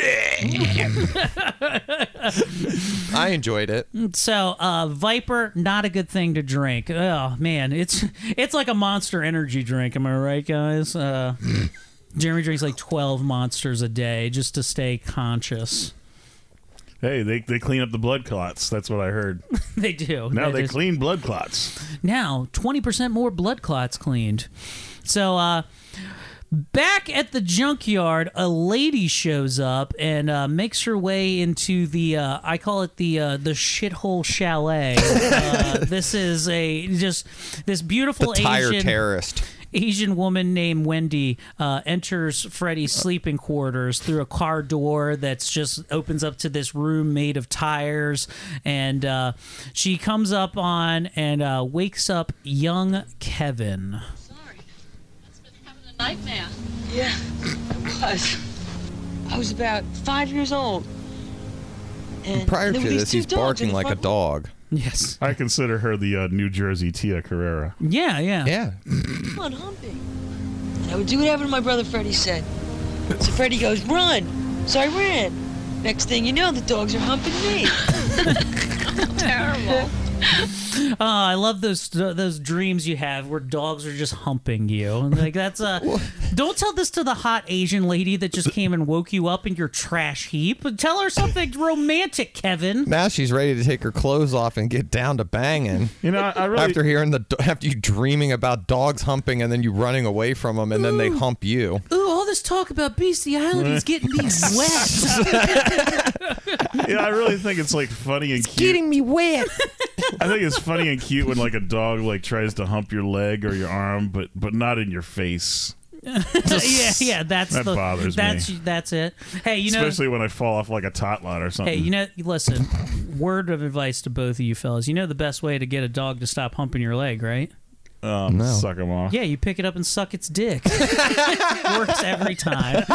I enjoyed it. So Viper, not a good thing to drink. Oh man, it's like a Monster Energy drink. Am I right, guys? Jeremy drinks like 12 Monsters a day just to stay conscious. Hey, they clean up the blood clots. That's what I heard. They do. Now they clean blood clots. Now 20% more blood clots cleaned. So back at the junkyard, a lady shows up and makes her way into the I call it the shithole chalet. This is this beautiful The tire Asian terrorist. Asian woman named Wendy enters Freddy's sleeping quarters through a car door that's just opens up to this room made of tires, and she comes up on and wakes up young Kevin. Sorry, that's been having a nightmare. Yeah, it was. I was about 5 years old. And Prior to there were these this, two he's dogs in barking the like a front- dog. Yes. I consider her the New Jersey Tia Carrera. Yeah. Yeah. Come on, humping. And I would do whatever my brother Freddie said. So Freddie goes, run. So I ran. Next thing you know, the dogs are humping me. Terrible. I love those dreams you have where dogs are just humping you. Like that's don't tell this to the hot Asian lady that just came and woke you up in your trash heap. Tell her something romantic, Kevin. Now she's ready to take her clothes off and get down to banging. You know, I really after you dreaming about dogs humping and then you running away from them and then they hump you. Ooh, all this talk about bestiality is getting me wet. Yeah, I really think it's like funny and cute. Getting me wet. I think it's funny and cute when like a dog like tries to hump your leg or your arm, but not in your face. yeah, that bothers me. That's it. Hey, you know, especially when I fall off like a tot lot or something. Hey, you know, listen. Word of advice to both of you fellas. You know the best way to get a dog to stop humping your leg, right? No. Suck him off. Yeah, you pick it up and suck its dick. Works every time.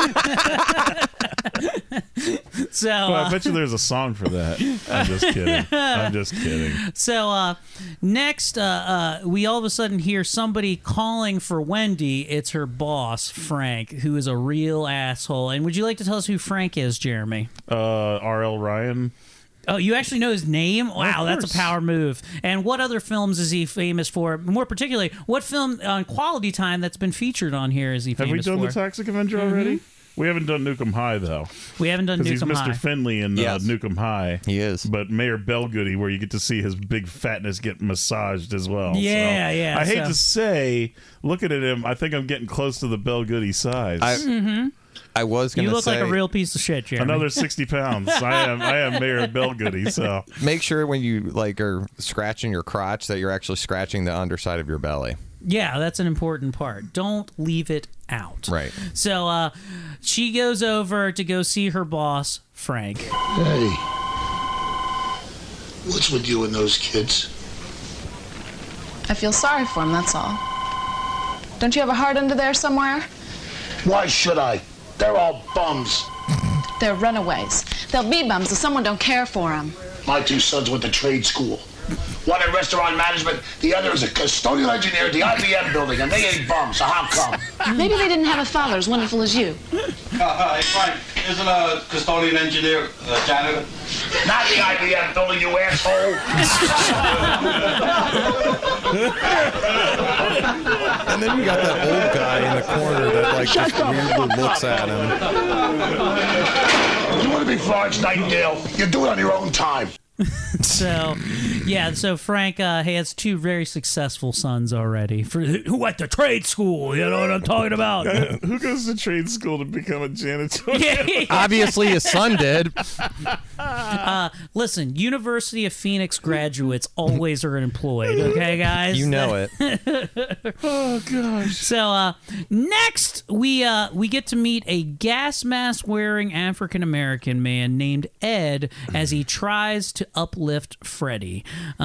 So Well, I bet you there's a song for that. I'm just kidding. I'm just kidding. So next, we all of a sudden hear somebody calling for Wendy. It's her boss, Frank, who is a real asshole. And would you like to tell us who Frank is, Jeremy? R.L. Ryan. Oh, you actually know his name? Wow, that's a course. power move. And what other films is he famous for? More particularly, what film on Quality Time that's been featured on here is he Have we famous for? done the Toxic Avenger already? We haven't done Nukem High, though. We haven't done Because Nukem he's High. Mr. Finley in Yes. Nukem High. He is. But Mayor Belgoody, where you get to see his big fatness get massaged as well. Yeah, So, yeah, I hate so- to say, looking at him, I think I'm getting close to the Belgoody size. I was going You to look say, like a real piece of shit, Jeremy. Another 60 pounds. I am Mayor Belgoody, so. make sure when you like are scratching your crotch that you're actually scratching the underside of your belly. Yeah, that's an important part. Don't leave it out. Right. So she goes over to go see her boss, Frank. Hey. What's with you and those kids? I feel sorry for him, that's all. Don't you have a heart under there somewhere? Why should I? They're all bums. They're runaways. They'll be bums if someone don't care for them. My two sons went to trade school. One in restaurant management, the other is a custodial engineer at the IBM building, and they ain't bums, so how come? Maybe they didn't have a father as wonderful as you. Hey, Frank, isn't a custodian engineer a janitor? Not the IBM building, you asshole. And then you got that old guy in the corner that like Shut just up. weirdly looks at him. You want to be Florence Nightingale? You do it on your own time. So, yeah, so Frank has two very successful sons already who went to trade school. You know what I'm talking about? Who goes to trade school to become a janitor? Obviously, his son did. Listen, University of Phoenix graduates always are employed, okay, guys? You know it. Oh, gosh. So next, we get to meet a gas mask wearing African American man named Ed as he tries to uplift Freddy.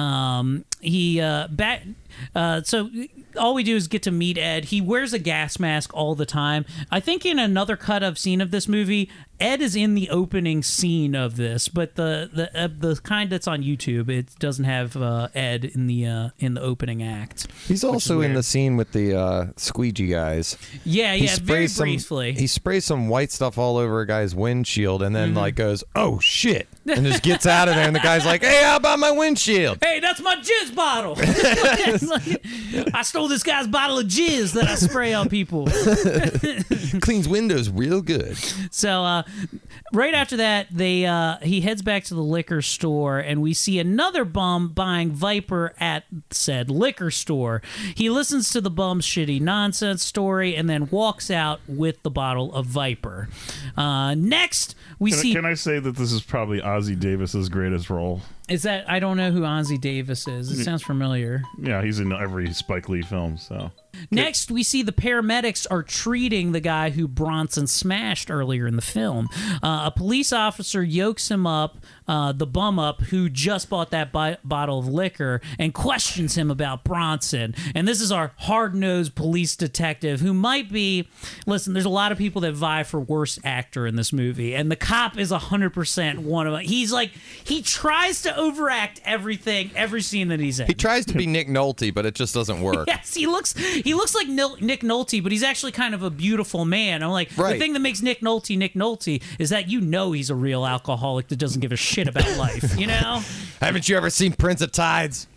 So all we do is get to meet Ed. He wears a gas mask all the time. I think in another cut I've seen of this movie, Ed is in the opening scene of this, but the kind that's on YouTube, it doesn't have Ed in the opening act. He's also in the scene with the squeegee guys. Yeah, very briefly. He sprays some white stuff all over a guy's windshield and then like goes, "Oh shit," and just gets out of there. And the guy's like, "Hey, how about my windshield?" Hey, that's my jizz bottle. I stole this guy's bottle of jizz that I spray on people. Cleans windows real good. So right after that, he heads back to the liquor store, and we see another bum buying Viper at said liquor store. He listens to the bum's shitty nonsense story and then walks out with the bottle of Viper. Next, we see... Can I say that this is probably Ozzie Davis's greatest role? Is that... I don't know who Ozzie Davis is. It sounds familiar. Yeah, he's in every Spike Lee film, so... Next, we see the paramedics are treating the guy who Bronson smashed earlier in the film. A police officer yokes him up, the bum up, who just bought that bottle of liquor, and questions him about Bronson. And this is our hard-nosed police detective who might be... Listen, there's a lot of people that vie for worst actor in this movie, and the cop is 100% one of them. He's like... He tries to overact everything, every scene that he's in. He tries to be Nick Nolte, but it just doesn't work. Yes, he looks like Nick Nolte, but he's actually kind of a beautiful man. I'm like, Right. The thing that makes Nick Nolte is that he's a real alcoholic that doesn't give a shit about life, you know? Haven't you ever seen Prince of Tides?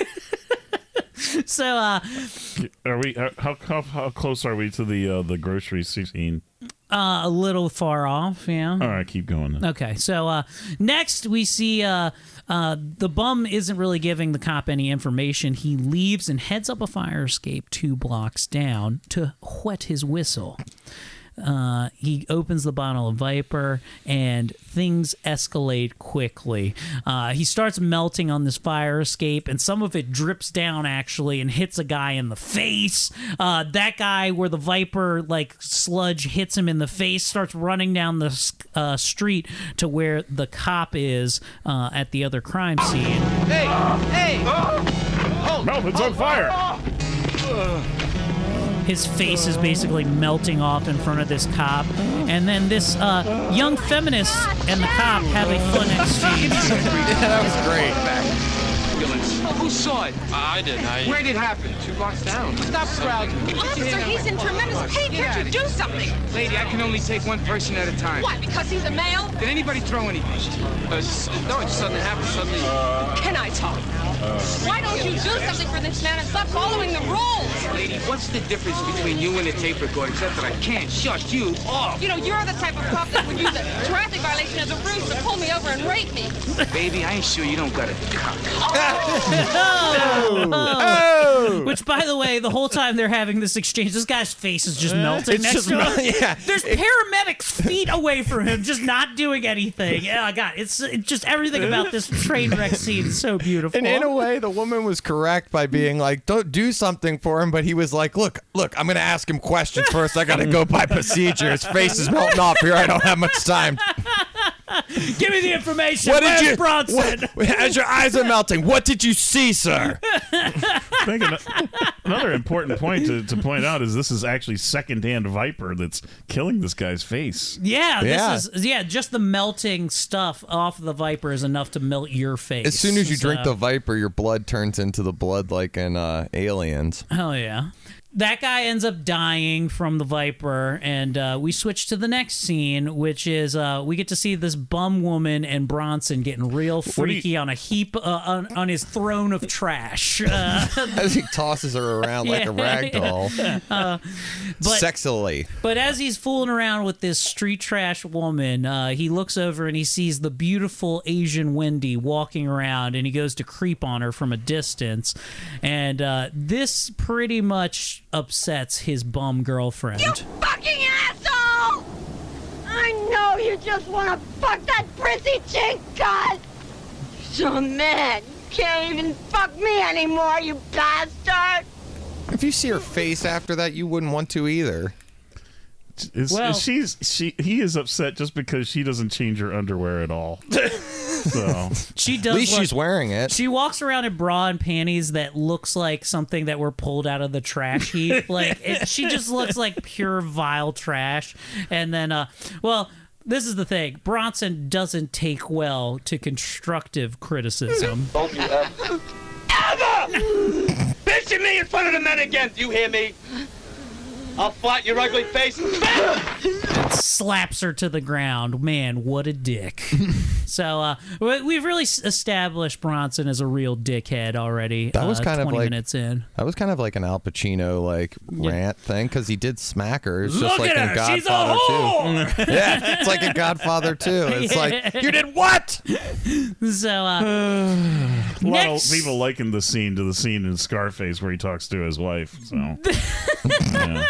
So, Are we? How close are we to the grocery scene? a little far off, yeah. All right, keep going then. Okay, so next we see the bum isn't really giving the cop any information. He leaves and heads up a fire escape 2 blocks down to whet his whistle. He opens the bottle of Viper, and things escalate quickly. He starts melting on this fire escape, and some of it drips down, actually, and hits a guy in the face. That guy, where the Viper, sludge hits him in the face, starts running down the street to where the cop is at the other crime scene. Hey! Melvin's on fire! His face is basically melting off in front of this cop. And then this young feminist and the cop have a fun exchange. Yeah, that was great. Oh, who saw it? I did. Where did it happen? 2 blocks down. Stop crowding. Officer, he's in tremendous pain. Can't you do something? Lady, I can only take one person at a time. What, because he's a male? Did anybody throw anything? No, it just suddenly happened. Suddenly. Can I talk? Why don't you do something for this man and stop following the rules? Lady, what's the difference between you and a tape recorder except that I can't shut you off? You know, you're the type of cop that would use a traffic violation as a ruse to pull me over and rape me. Baby, I ain't sure you don't got a cock. Oh. Which, by the way, the whole time they're having this exchange, this guy's face is just melting It's next just to him. yeah. There's paramedics feet away from him, just not doing anything. Oh, God, it's just everything about this train wreck scene is so beautiful. And in a way, the woman was correct by being like, don't do something for him. But he was like, look, I'm going to ask him questions first. I got to go by procedure. His face is melting off here. I don't have much time. Give me the information. What Where's did you, Bronson? as your eyes are melting, what did you see, sir? I think another important point to point out is this is actually secondhand Viper that's killing this guy's face. Yeah, this is just the melting stuff off the Viper is enough to melt your face. As soon as you drink the Viper, your blood turns into the blood like in Aliens. Hell yeah. That guy ends up dying from the Viper, and we switch to the next scene, which is we get to see this bum woman and Bronson getting real freaky on a heap on his throne of trash. As he tosses her around like a rag doll. Sexily. But as he's fooling around with this street trash woman, he looks over and he sees the beautiful Asian Wendy walking around, and he goes to creep on her from a distance. And this pretty much upsets his bum girlfriend. You fucking asshole! I know you just want to fuck that prissy chink cunt! So mad, you can't even fuck me anymore, you bastard! If you see her face after that, you wouldn't want to either. He is upset just because she doesn't change her underwear at all. So she does. At least she's wearing it. She walks around in bra and panties that looks like something that were pulled out of the trash heap. She just looks like pure vile trash. And then, this is the thing. Bronson doesn't take well to constructive criticism. Don't you ever bitch at me in front of the men again. Do you hear me? I'll flat your ugly face. And slaps her to the ground. Man, what a dick. So we've really established Bronson as a real dickhead already. That was kind 20 of like minutes in. That was kind of like an Al Pacino rant thing because he did smack her. It's just Look like at in her. Godfather She's a whore. 2. Yeah, it's like in Godfather 2. It's like, you did what? So a lot of people liken the scene to the scene in Scarface where he talks to his wife. So yeah.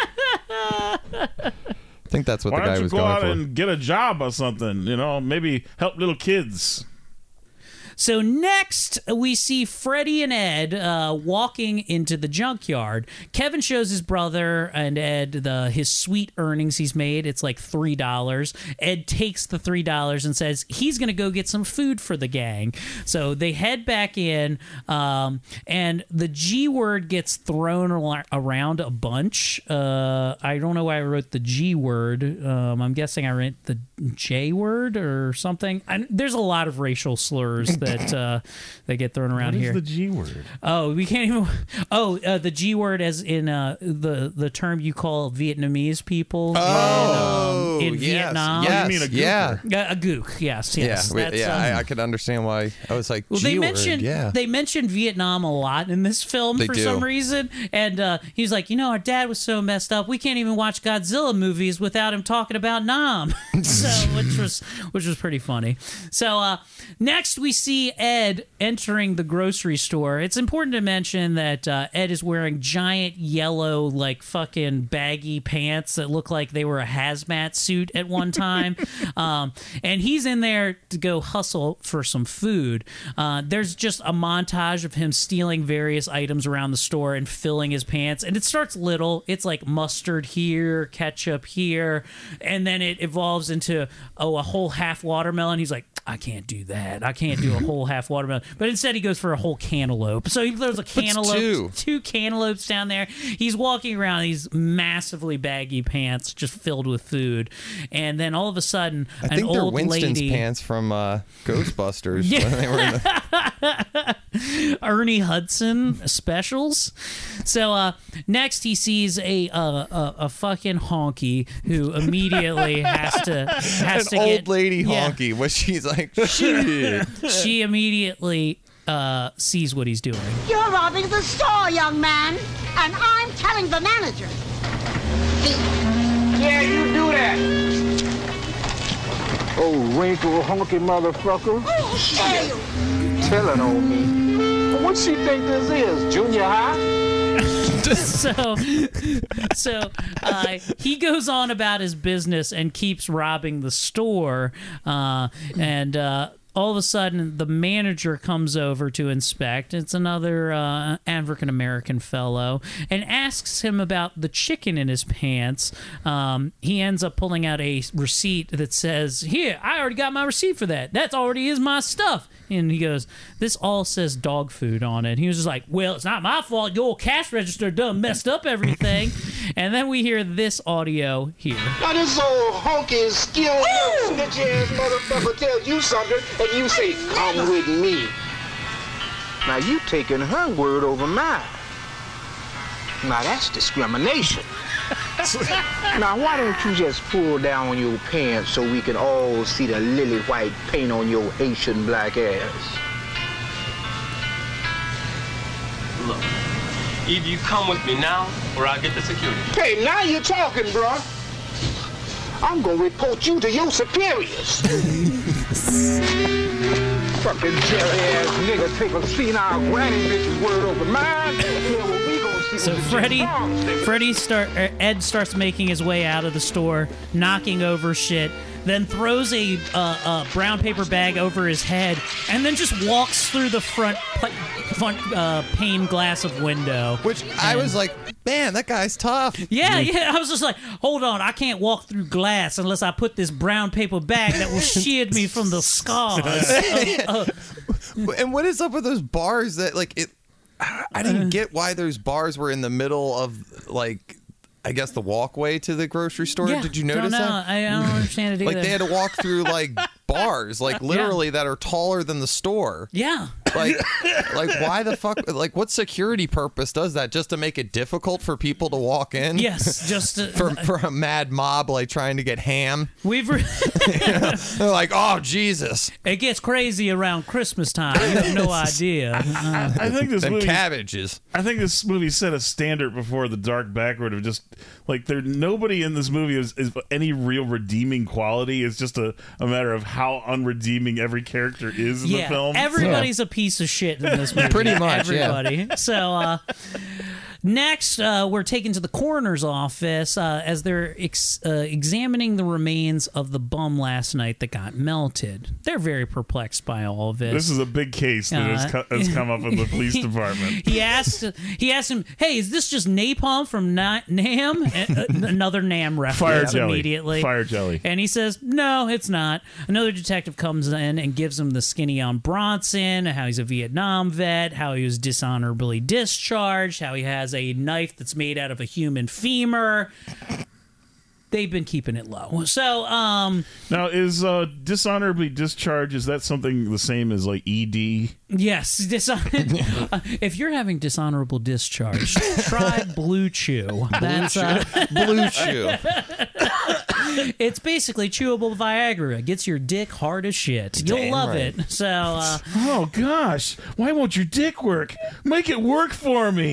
I think that's what Why the guy don't was you go going out for. and get a job or something? Maybe help little kids. So next, we see Freddie and Ed walking into the junkyard. Kevin shows his brother and Ed his sweet earnings he's made. It's like $3. Ed takes the $3 and says he's going to go get some food for the gang. So they head back in, and the G word gets thrown around a bunch. I don't know why I wrote the G word. I'm guessing I wrote the J word or something. There's a lot of racial slurs that get thrown around here. What is the G word? Oh, we can't even. The G word, as in the term you call Vietnamese people in yes, Vietnam. yes, You mean a gooker? yeah. A gook, yes. I could understand why. I was like, Well, G word, yeah. they mentioned Vietnam a lot in this film They for do. some reason, and he's like, our dad was so messed up, we can't even watch Godzilla movies without him talking about Nam. which was pretty funny. So next we see Ed entering the grocery store. It's important to mention that Ed is wearing giant yellow, like fucking baggy pants that look like they were a hazmat suit at one time, and he's in there to go hustle for some food. There's just a montage of him stealing various items around the store and filling his pants, and it starts little. It's like mustard here, ketchup here, and then it evolves into a whole half watermelon. He's like, I can't do that. I can't do a whole half watermelon. But instead he goes for a whole cantaloupe. So he throws a cantaloupe, two cantaloupes down there. He's walking around in these massively baggy pants just filled with food. And then all of a sudden, I think they're Winston's pants from Ghostbusters. Yeah. When they were in the Ernie Hudson specials. So next he sees a fucking honky who immediately has to old get lady honky, where she's like, shit. She immediately sees what he's doing. You're robbing the store, young man, and I'm telling the manager. Yeah, you do that. Oh, wrinkle honky motherfucker. Telling on me. What she think this is, junior high? So he goes on about his business and keeps robbing the store, and all of a sudden the manager comes over to inspect. It's another African-American fellow, and asks him about the chicken in his pants. He ends up pulling out a receipt that says, "Here, I already got my receipt for that. That's already is my stuff." And he goes, "This all says dog food on it." And he was just like, "Well, it's not my fault. Your cash register done messed up everything." And then we hear this audio here. Now this old honky skilled snitch ass motherfucker tells you something and you say, "Come with me." Now you taking her word over mine. Now that's discrimination. Now why don't you just pull down your pants so we can all see the lily white paint on your Haitian black ass? Look, either you come with me now or I'll get the security. Hey, now you're talking, bro. I'm gonna report you to your superiors. Fucking jelly-ass nigga take a senile granny bitch's word over mine. So Ed starts making his way out of the store, knocking over shit, then throws a brown paper bag over his head, and then just walks through the front pane glass of window. Which I was like, man, that guy's tough. Yeah. I was just like, hold on, I can't walk through glass unless I put this brown paper bag that will shield me from the scars. And what is up with those bars that, like, it? I didn't get why those bars were in the middle of, like, I guess the walkway to the grocery store. Yeah, Did you notice that? I don't understand it either. Like, they had to walk through, like, bars, like, literally that are taller than the store. Yeah. Like why the fuck? Like, what security purpose does that? Just to make it difficult for people to walk in? Yes, just for a mad mob, like, trying to get ham. They're like, oh, Jesus. It gets crazy around Christmas time. You have no idea. I think this movie cabbages. I think this movie set a standard before The Dark Backward of just like nobody in this movie is any real redeeming quality. It's just a matter of how unredeeming every character is in the film. Everybody's a piece of shit in this movie. Pretty much, everybody. Yeah. So next, we're taken to the coroner's office as they're examining the remains of the bum last night that got melted. They're very perplexed by all of this. This is a big case that has come up in the police department. He asked him, "Hey, is this just napalm from Nam?" Another Nam reference immediately. Fire jelly. And he says, "No, it's not." Another detective comes in and gives him the skinny on Bronson, how he's a Vietnam vet, how he was dishonorably discharged, how he has a knife that's made out of a human femur. They've been keeping it low. So, now is dishonorably discharged? Is that something the same as like ED? Yes, if you're having dishonorable discharge, try Blue Chew. That's Blue Chew. It's basically chewable Viagra. It gets your dick hard as shit. You'll love it. So, oh gosh, why won't your dick work? Make it work for me.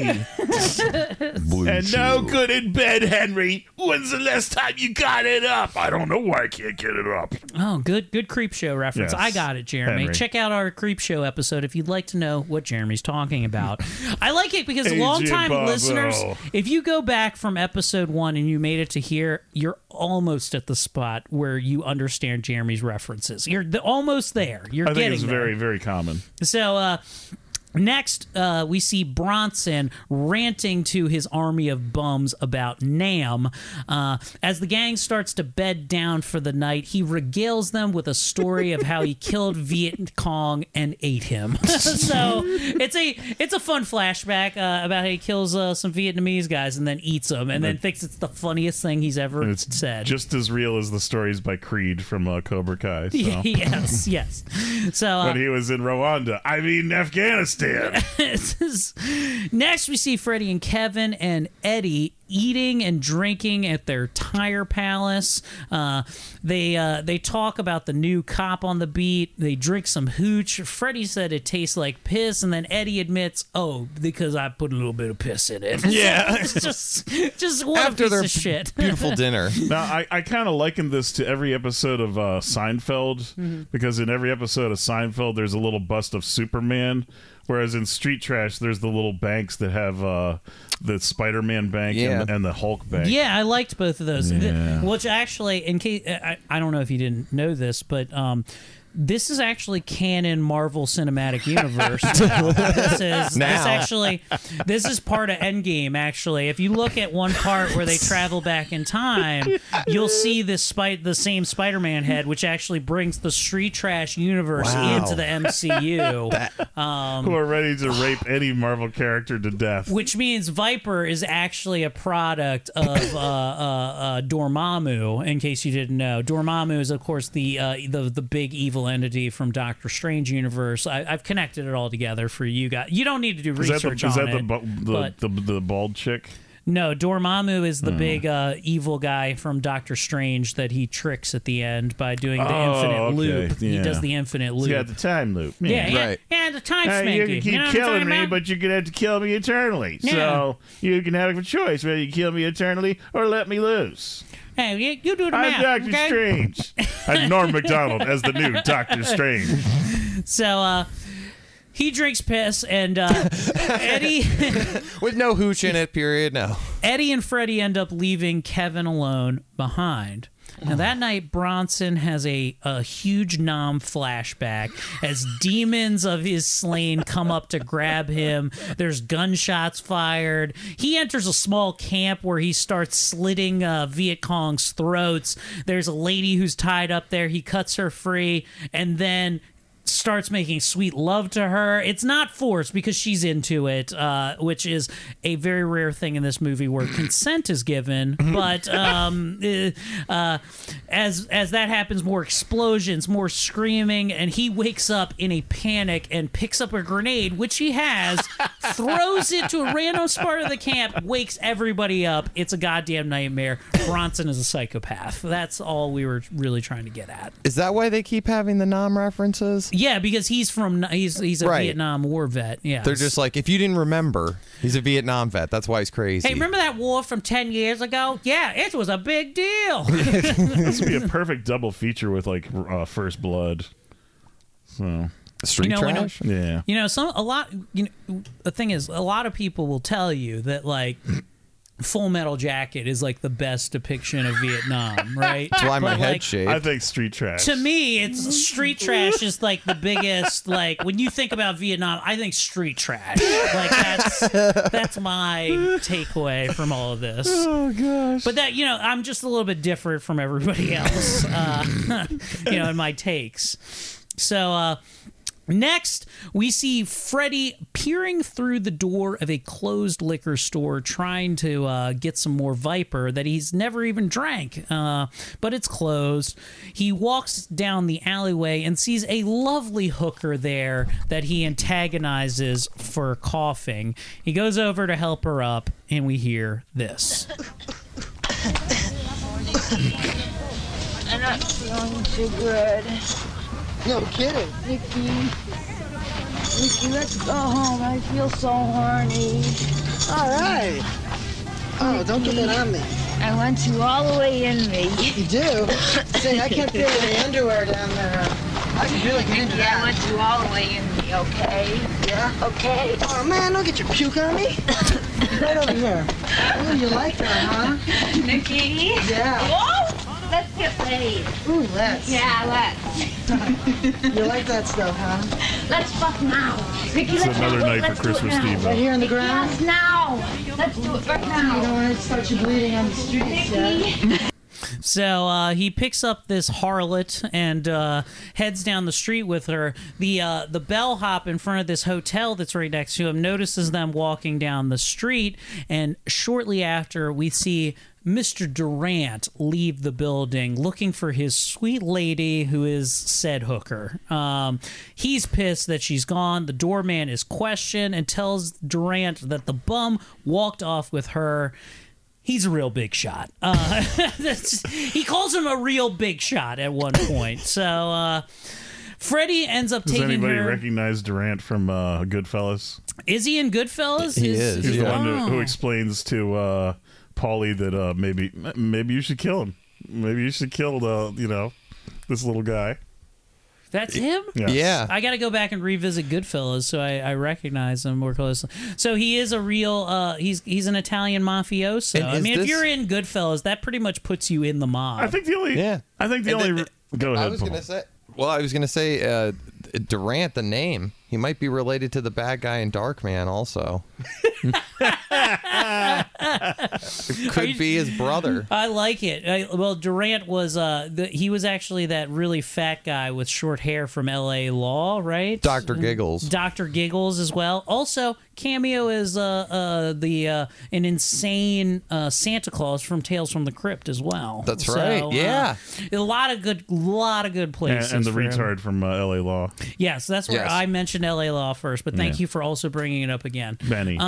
And no good in bed, Henry. When's the last time you got it up? I don't know why I can't get it up. Oh, good Creep Show reference. Yes. I got it, Jeremy. Henry. Check out our Creep Show episode if you'd like to know what Jeremy's talking about. I like it because AJ longtime Bobo. listeners, if you go back from episode 1 and you made it to here, you're almost at the spot where you understand Jeremy's references. You're almost there. You're I think getting it's there. very, very common. So, Next, we see Bronson ranting to his army of bums about Nam. As the gang starts to bed down for the night, he regales them with a story of how he killed Viet Cong and ate him. So it's a fun flashback about how he kills some Vietnamese guys and then eats them, and then thinks it's the funniest thing he's ever said. Just as real as the stories by Creed from Cobra Kai. So. Yes. So when he was in Rwanda, Afghanistan. Next, we see Freddie and Kevin and Eddie eating and drinking at their tire palace. They talk about the new cop on the beat. They drink some hooch. Freddie said it tastes like piss, and then Eddie admits, because I put a little bit of piss in it. Yeah. just what After a piece their of shit. beautiful dinner. Now, I kind of liken this to every episode of Seinfeld, because in every episode of Seinfeld, there's a little bust of Superman. Whereas in Street Trash, there's the little banks that have the Spider-Man bank and the Hulk bank. Yeah, I liked both of those. Yeah. Which actually, in case I don't know if you didn't know this, but this is actually canon Marvel Cinematic Universe. This is part of Endgame. Actually, if you look at one part where they travel back in time, you'll see the same Spider-Man head, which actually brings the Street Trash universe into the MCU. Who are ready to rape any Marvel character to death? Which means Viper is actually a product of Dormammu. In case you didn't know, Dormammu is, of course, the big evil entity from Doctor Strange universe. I've connected it all together for you guys. You don't need to do research on it. Is that the bald chick? No, Dormammu is the big evil guy from Doctor Strange that he tricks at the end by doing the infinite loop. Yeah. He does the infinite loop. He's got the time loop. Yeah, the time spanky. You can keep killing me, but you're going to have to kill me eternally. Yeah. So you can have a choice whether you kill me eternally or let me loose. Hey, you do the math. I'm Doctor Strange. I'm Norm Macdonald as the new Doctor Strange. So, he drinks piss, and Eddie... With no hooch in it, period, no. Eddie and Freddie end up leaving Kevin alone behind. Now, that night, Bronson has a huge Nam flashback as demons of his slain come up to grab him. There's gunshots fired. He enters a small camp where he starts slitting Viet Cong's throats. There's a lady who's tied up there. He cuts her free, and then starts making sweet love to her. It's not forced because she's into it, which is a very rare thing in this movie where consent is given. But as that happens, more explosions, more screaming, and he wakes up in a panic and picks up a grenade, which he has, throws it to a random part of the camp, wakes everybody up. It's a goddamn nightmare. Bronson is a psychopath. That's all we were really trying to get at. Is that why they keep having the Nam references? Yeah, because he's a right. Vietnam War vet. Yeah, they're just like, if you didn't remember, he's a Vietnam vet. That's why he's crazy. Hey, remember that war from 10 years ago? Yeah, it was a big deal. This would be a perfect double feature with like First Blood. So Street Trash. Yeah, the thing is, a lot of people will tell you that like Full Metal Jacket is like the best depiction of Vietnam, right? That's why my head shaved. I think Street Trash. To me, it's Street Trash is like the biggest. Like when you think about Vietnam, I think Street Trash. Like that's my takeaway from all of this. Oh gosh! But that I'm just a little bit different from everybody else. In my takes. So. Next, we see Freddie peering through the door of a closed liquor store trying to get some more Viper that he's never even drank, but it's closed. He walks down the alleyway and sees a lovely hooker there that he antagonizes for coughing. He goes over to help her up, and we hear this. I'm not feeling too good. No kidding. Nikki, let's go home. I feel so horny. All right. Oh, don't get that on me. I want you all the way in me. You do? Say, I can't feel any underwear down there. I can really get into that. I want you all the way in me, okay? Yeah? Okay. Oh, man, don't get your puke on me. Right over here. Oh, you like that, huh? Nikki? Yeah. Whoa! Let's get laid. Ooh, let's. Yeah, let's. You like that stuff, huh? Let's fuck now. Ricky, It's let's another night let's for Christmas do it now. Eve. Right here on the ground? Yes, now. Let's do it right now. You don't want to start you bleeding on the streets, yeah? So he picks up this harlot and heads down the street with her. The bellhop in front of this hotel that's right next to him notices them walking down the street, and shortly after we see Mr. Durant leave the building looking for his sweet lady who is said hooker. He's pissed that she's gone. The doorman is questioned and tells Durant that the bum walked off with her. He's a real big shot. He calls him a real big shot at one point. So Freddie ends up taking her. Does anybody recognize Durant from Goodfellas? Is he in Goodfellas? He is. He's the one who explains to Paulie that maybe you should kill him. Maybe you should kill this little guy. That's him? Yes. Yeah. I got to go back and revisit Goodfellas so I recognize him more closely. So he is a real, he's an Italian mafioso. I mean, if you're in Goodfellas, that pretty much puts you in the mob. I think the only... Yeah. I think the only... Go ahead, I was Paul. going to say... Well, I was going to say Durant, the name, he might be related to the bad guy in Darkman also. It could be his brother. I like it. Well, Durant was he was actually that really fat guy with short hair from L.A. Law, right? Dr. Giggles. Dr. Giggles as well. Also, cameo as an insane Santa Claus from Tales from the Crypt as well. That's right. Yeah. A lot of good places. And the for him. retard from L.A. Law. Yes, that's where I mentioned L.A. Law first, but thank you for also bringing it up again. Benny.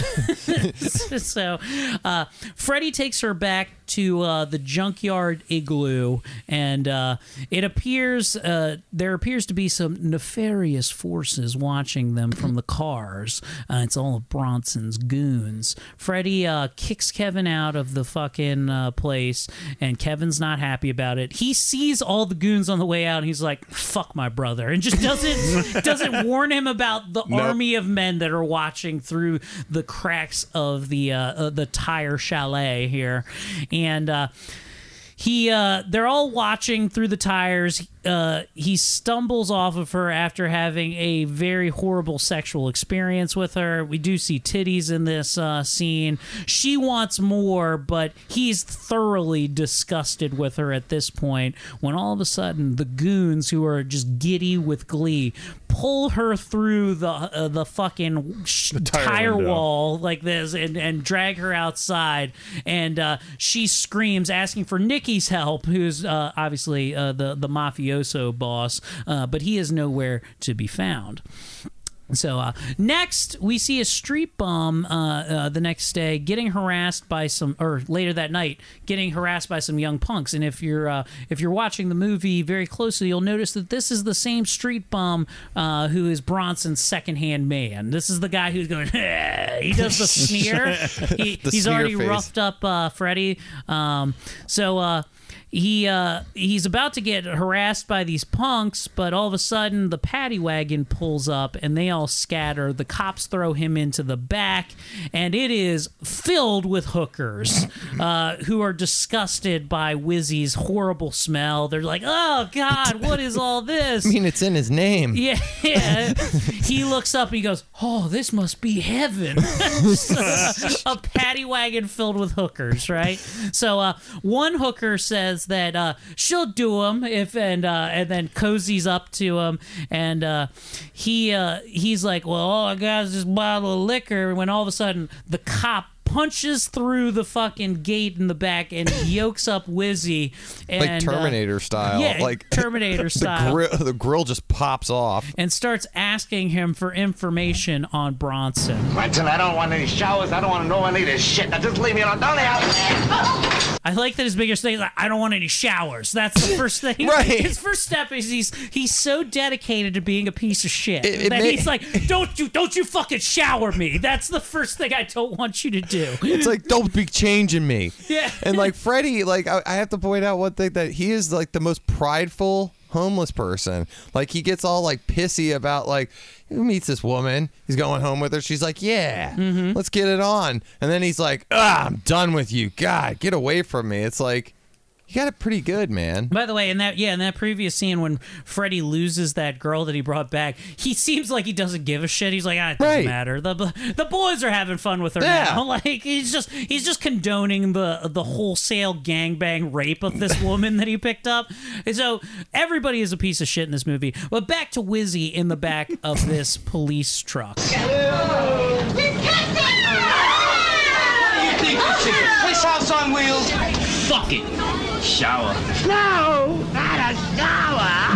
So Freddie takes her back to the junkyard igloo, and there appears to be some nefarious forces watching them from the cars. It's all of Bronson's goons. Freddie kicks Kevin out of the fucking place, and Kevin's not happy about it. He sees all the goons on the way out, and he's like, fuck my brother, and just doesn't warn him about the army of men that are watching through the cracks of the tire chalet here. And they're all watching through the tires. He stumbles off of her after having a very horrible sexual experience with her. We do see titties in this scene. She wants more, but he's thoroughly disgusted with her at this point when all of a sudden the goons, who are just giddy with glee, pull her through the fucking tire wall like this and drag her outside. And she screams, asking for Nicky's help, who's obviously the mafioso boss, but he is nowhere to be found. So next, we see a street bum the next day getting harassed by later that night, getting harassed by some young punks. And if you're watching the movie very closely, you'll notice that this is the same street bum who is Bronson's second-hand man. This is the guy who's going, he does the sneer. He's sneer already face. roughed up Freddie. He's about to get harassed by these punks, but all of a sudden the paddy wagon pulls up and they all scatter. The cops throw him into the back, and it is filled with hookers who are disgusted by Wizzy's horrible smell. They're like, oh, God, what is all this? I mean, it's in his name. Yeah. He looks up and he goes, oh, this must be heaven. A paddy wagon filled with hookers, right? So one hooker says that she'll do him and then cozies up to him, and he's like, well, all I got is this bottle of liquor, when all of a sudden the cop punches through the fucking gate in the back and yokes up Wizzy. And, like Terminator style. Yeah, like Terminator style. The grill just pops off. And starts asking him for information on Bronson. Quentin, I don't want any showers. I don't want to know any of this shit. Now just leave me alone. Don't I like that his biggest thing is like, I don't want any showers. That's the first thing. Right. His first step is he's so dedicated to being a piece of shit that he's like, don't you fucking shower me. That's the first thing I don't want you to do. It's like, don't be changing me. Yeah. And like Freddie, like I have to point out one thing, that he is like the most prideful homeless person. Like he gets all like pissy about like, he meets this woman, he's going home with her, she's like, yeah, let's get it on. And then he's like, I'm done with you. God, get away from me. It's like, You got it pretty good, man. By the way, in that previous scene when Freddy loses that girl that he brought back, he seems like he doesn't give a shit. He's like, it doesn't matter. The boys are having fun with her now. Like he's just condoning the wholesale gangbang rape of this woman that he picked up. And so everybody is a piece of shit in this movie. But back to Wizzy in the back of this police truck. What do you think this is? This house on wheels? Fuck it. Shower. No, not a shower.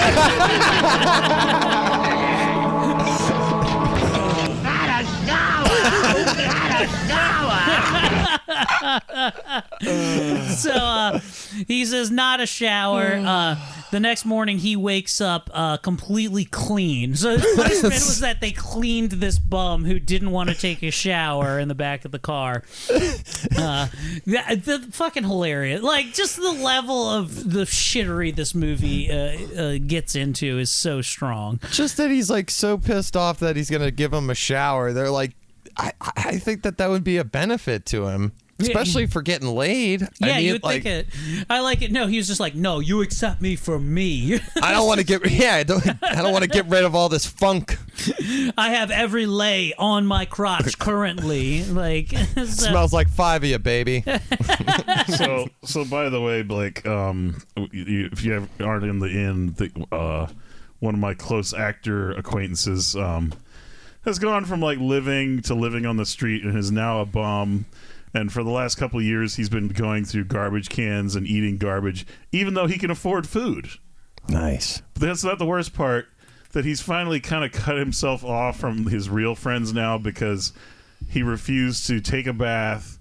Not a shower. So he says not a shower. The next morning he wakes up completely clean. So his punishment was that they cleaned this bum who didn't want to take a shower in the back of the car. The fucking hilarious. Like, just the level of the shittery this movie gets into is so strong. Just that he's like so pissed off that he's gonna give him a shower. They're like, I think that would be a benefit to him. Especially for getting laid. Yeah, I mean, you would think it. I like it. No, he was just like, no, you accept me for me. I don't want to get. Yeah, I don't want to get rid of all this funk. I have every lay on my crotch currently. Like, so. Smells like 5 of you, baby. So by the way, Blake, if you aren't in the inn, one of my close actor acquaintances has gone from like living on the street and is now a bum. And for the last couple of years, he's been going through garbage cans and eating garbage, even though he can afford food. Nice. But that's not the worst part, that he's finally kind of cut himself off from his real friends now because he refused to take a bath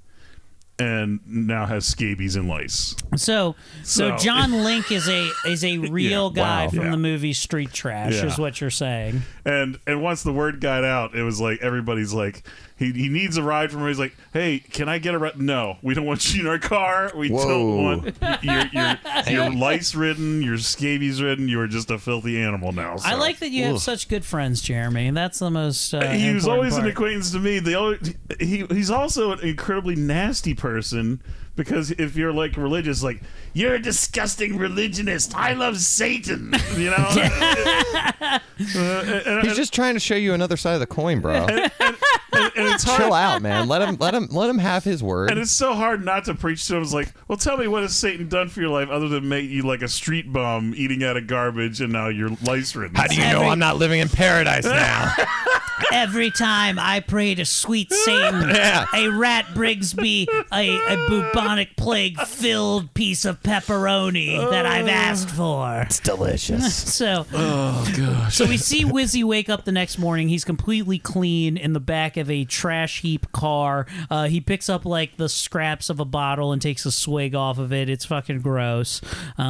and now has scabies and lice. So John Link is a real guy from the movie Street Trash, is what you're saying. And once the word got out, it was like everybody's like, he needs a ride from him. He's like, hey, can I get a ride? No, we don't want you in our car. We don't want you're lice ridden, you're scabies ridden. You are just a filthy animal now. So. I like that you have such good friends, Jeremy. That's the most. He was always an acquaintance to me. He's also an incredibly nasty person. Because if you're like religious, like, you're a disgusting religionist. I love Satan. You know? He's just trying to show you another side of the coin, bro. And it's hard. Chill out, man. Let him have his word. And it's so hard not to preach to him. It's like, well, tell me, what has Satan done for your life other than make you like a street bum eating out of garbage and now you're lice ridden? How do you know I'm not living in paradise now? Every time I pray to sweet Satan, a rat brings me a bubonic plague-filled piece of pepperoni that I've asked for. It's delicious. So gosh. We see Wizzy wake up the next morning. He's completely clean in the back of a trash heap car. He picks up like the scraps of a bottle and takes a swig off of it. It's fucking gross.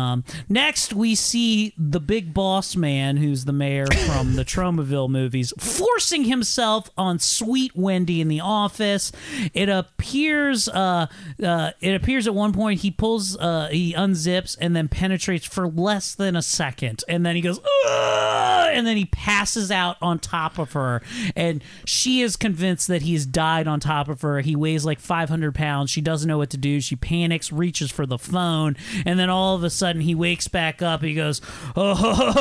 Next, we see the big boss man, who's the mayor from the Tromaville movies, forcing himself on Sweet Wendy in the office. It appears at one point he unzips and then penetrates for less than a second, and then he goes, ugh! And then he passes out on top of her, and she is convinced that he's died on top of her. He weighs like 500 pounds. She doesn't know what to do. She panics, reaches for the phone, and then all of a sudden he wakes back up. He goes, oh.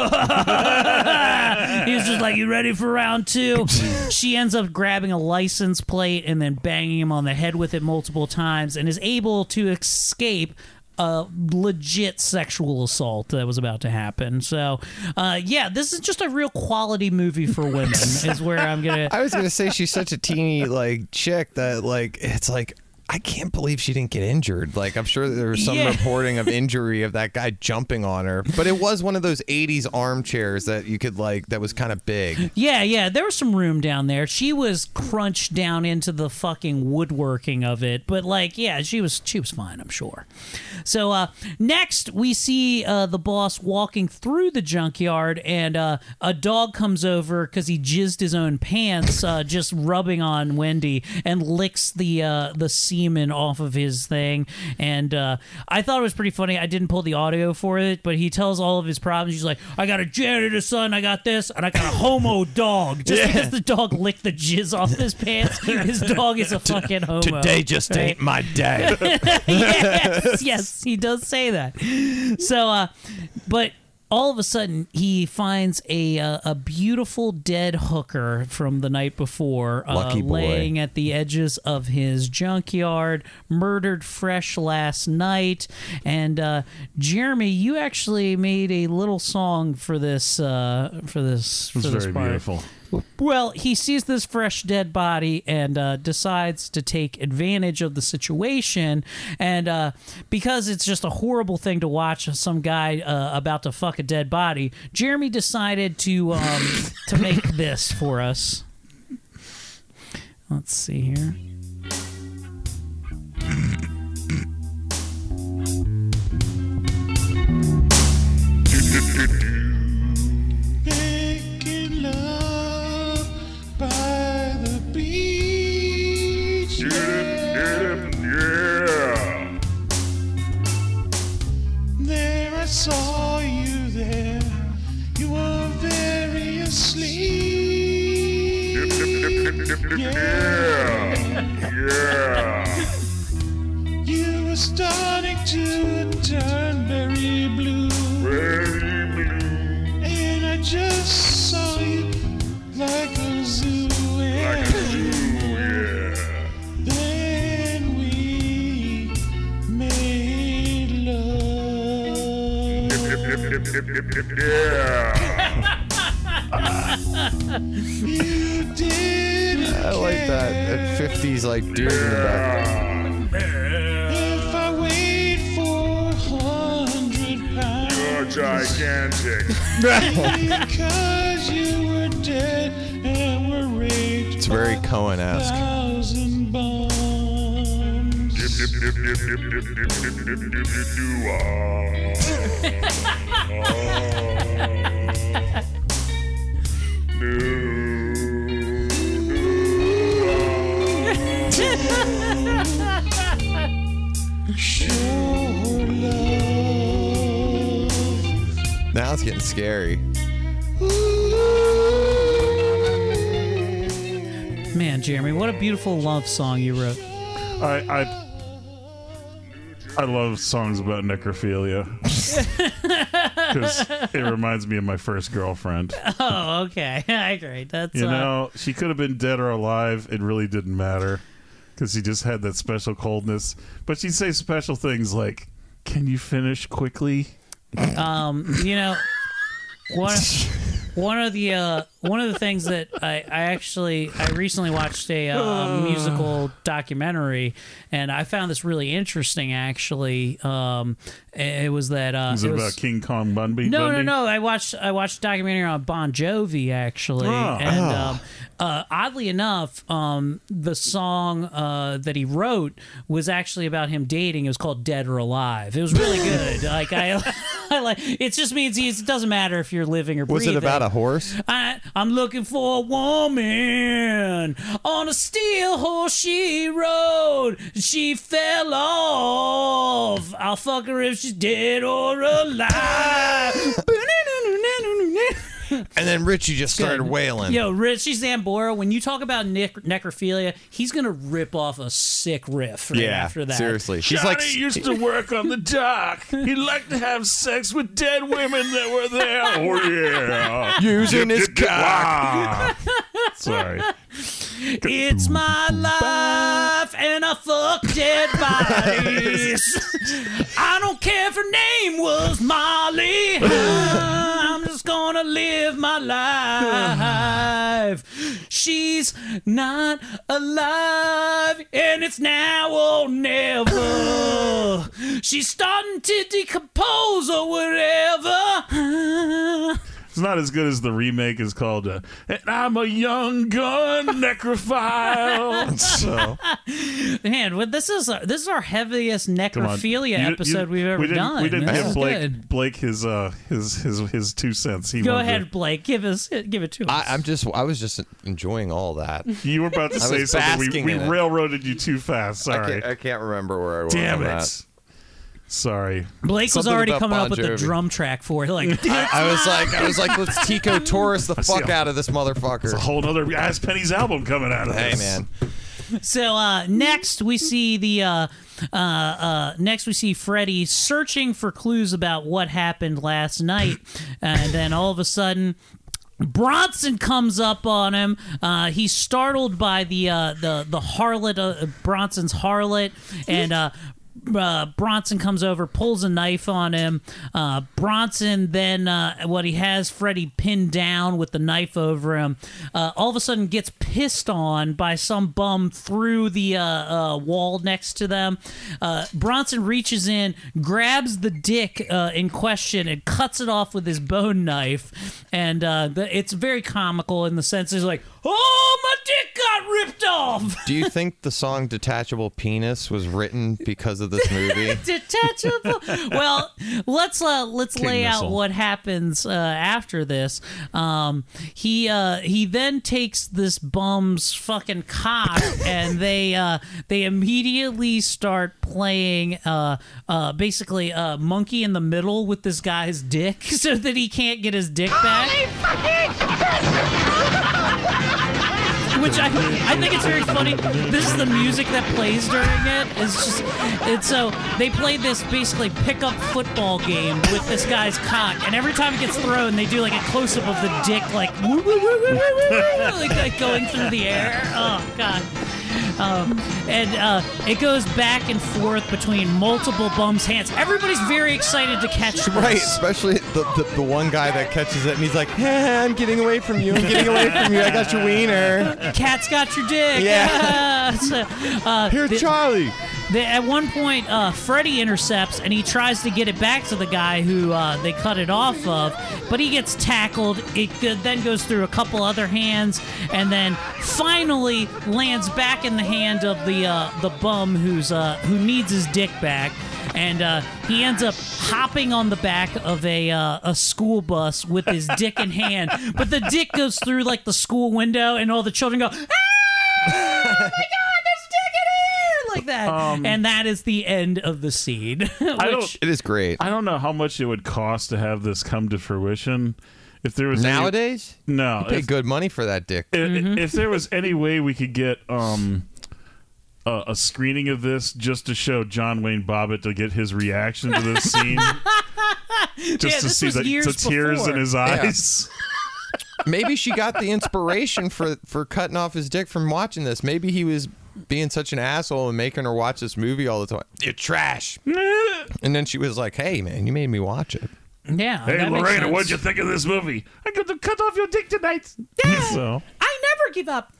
He's just like, you ready for round two? She ends up grabbing a license plate and then banging him on the head with it multiple times and is able to escape a legit sexual assault that was about to happen. So, this is just a real quality movie for women is where I'm going to... I was going to say she's such a teeny, like, chick that, like, it's like... I can't believe she didn't get injured. Like, I'm sure there was some reporting of injury of that guy jumping on her. But it was one of those 80s armchairs that you could, like, that was kind of big. Yeah. There was some room down there. She was crunched down into the fucking woodworking of it. But, like, yeah, she was fine, I'm sure. So, next, we see the boss walking through the junkyard, and a dog comes over because he jizzed his own pants, just rubbing on Wendy, and licks the seat steaming off of his thing. And I thought it was pretty funny. I didn't pull the audio for it, but he tells all of his problems. He's like, I got a janitor son, I got this, and I got a homo dog. Just because the dog licked the jizz off his pants, his dog is a fucking homo. Today just ain't my day. Yes, he does say that. So, but all of a sudden, he finds a beautiful dead hooker from the night before, Lucky boy. laying at the edges of his junkyard, murdered fresh last night. And Jeremy, you actually made a little song for this. It was very part. beautiful. Well, he sees this fresh dead body and decides to take advantage of the situation. And because it's just a horrible thing to watch some guy about to fuck a dead body, Jeremy decided to make this for us. Let's see here. Making love by the beach. Yeah. There I saw you there. You were very asleep. Yeah. You were starting to turn very blue. And I just saw you like a zoo. Then we made love. You didn't I like that. That 50s like dude in the back. If I wait for 100 pounds, you're gigantic. Because you were dead and were raped. It's very Cohen-esque. 1,000 bombs. Now it's getting scary. Man, Jeremy, what a beautiful love song you wrote. I love songs about necrophilia because it reminds me of my first girlfriend. Oh, okay. I agree. That's You know, she could have been dead or alive. It really didn't matter because she just had that special coldness. But she'd say special things like, "Can you finish quickly?" you know, one of the things that I recently watched a musical documentary, and I found this really interesting. Actually, it was that Was it about King Kong Bundy? No. I watched a documentary on Bon Jovi actually, and oddly enough, the song that he wrote was actually about him dating. It was called "Dead or Alive." It was really good. Like I like. It just means it doesn't matter if you're living or breathing. Was it about a horse? I'm looking for a woman on a steel horse she rode. She fell off. I'll fuck her if she's dead or alive. And then Richie just started wailing. Yo, Richie Zambora, when you talk about necrophilia, he's going to rip off a sick riff right after that. Seriously. She's Johnny like used to work on the dock. He liked to have sex with dead women that were there. Oh, yeah. Using his cock. Sorry. It's my life and I fuck dead bodies. I don't care if her name was Molly. I'm just gonna live my life. She's not alive and it's now or never. She's starting to decompose or whatever. not as good as the remake. Is called "And I'm a Young Gun Necrophile." So, man, this is our heaviest necrophilia episode we've ever done. We didn't give good. Blake his 2 cents. Go ahead, Blake. Give it to us. I was just enjoying all that. You were about to say something. We railroaded you too fast. Sorry, I can't remember where I was. Damn on it. That. Blake Sorry. was Something already about coming Bon up with the Jovi. drum track for it. Like I was like, let's Tico Torres the fuck out of this motherfucker. It's a whole other Ass Penny's album coming out of this. Hey, man. So next we see Freddy searching for clues about what happened last night, and then all of a sudden Bronson comes up on him. He's startled by the harlot, Bronson's harlot, and Bronson comes over, pulls a knife on him. Bronson then, he has Freddy pinned down with the knife over him. All of a sudden gets pissed on by some bum through the wall next to them. Bronson reaches in, grabs the dick in question, and cuts it off with his bone knife. And it's very comical in the sense he's like, "Oh, my dick got ripped off." Do you think the song "Detachable Penis" was written because of this movie? Detachable. Well, let's lay out what happens after this. He then takes this bum's fucking cock, and they immediately start playing basically Monkey in the Middle with this guy's dick, so that he can't get his dick back. Which I think it's very funny. This is the music that plays during it. So they play this basically pickup football game with this guy's cock, and every time it gets thrown, they do like a close up of the dick, like going through the air. Oh god. And it goes back and forth between multiple bums' hands. Everybody's very excited to catch this. Right, especially the one guy that catches it, and he's like, "Yeah, I'm getting away from you. I'm getting away from you. I got your wiener. Cat's got your dick." Yeah. Here's Charlie. At one point, Freddy intercepts, and he tries to get it back to the guy who they cut it off of, but he gets tackled. It then goes through a couple other hands, and then finally lands back in the hand of the bum who needs his dick back. And he ends up hopping on the back of a school bus with his dick in hand, but the dick goes through like the school window, and all the children go, "Ah! Oh my god, there's dick in here!" Like that. And that is the end of the scene. It is great. I don't know how much it would cost to have this come to fruition. If there was nowadays, no, you pay good money for that dick. If there was any way we could get a screening of this just to show John Wayne Bobbitt to get his reaction to this scene, just to see the tears in his eyes. Yeah. Maybe she got the inspiration for cutting off his dick from watching this. Maybe he was being such an asshole and making her watch this movie all the time. "You're trash." And then she was like, "Hey, man, you made me watch it." Yeah. Hey, Lorena, what'd you think of this movie? I'm going to cut off your dick tonight. Yeah. So. I never give up.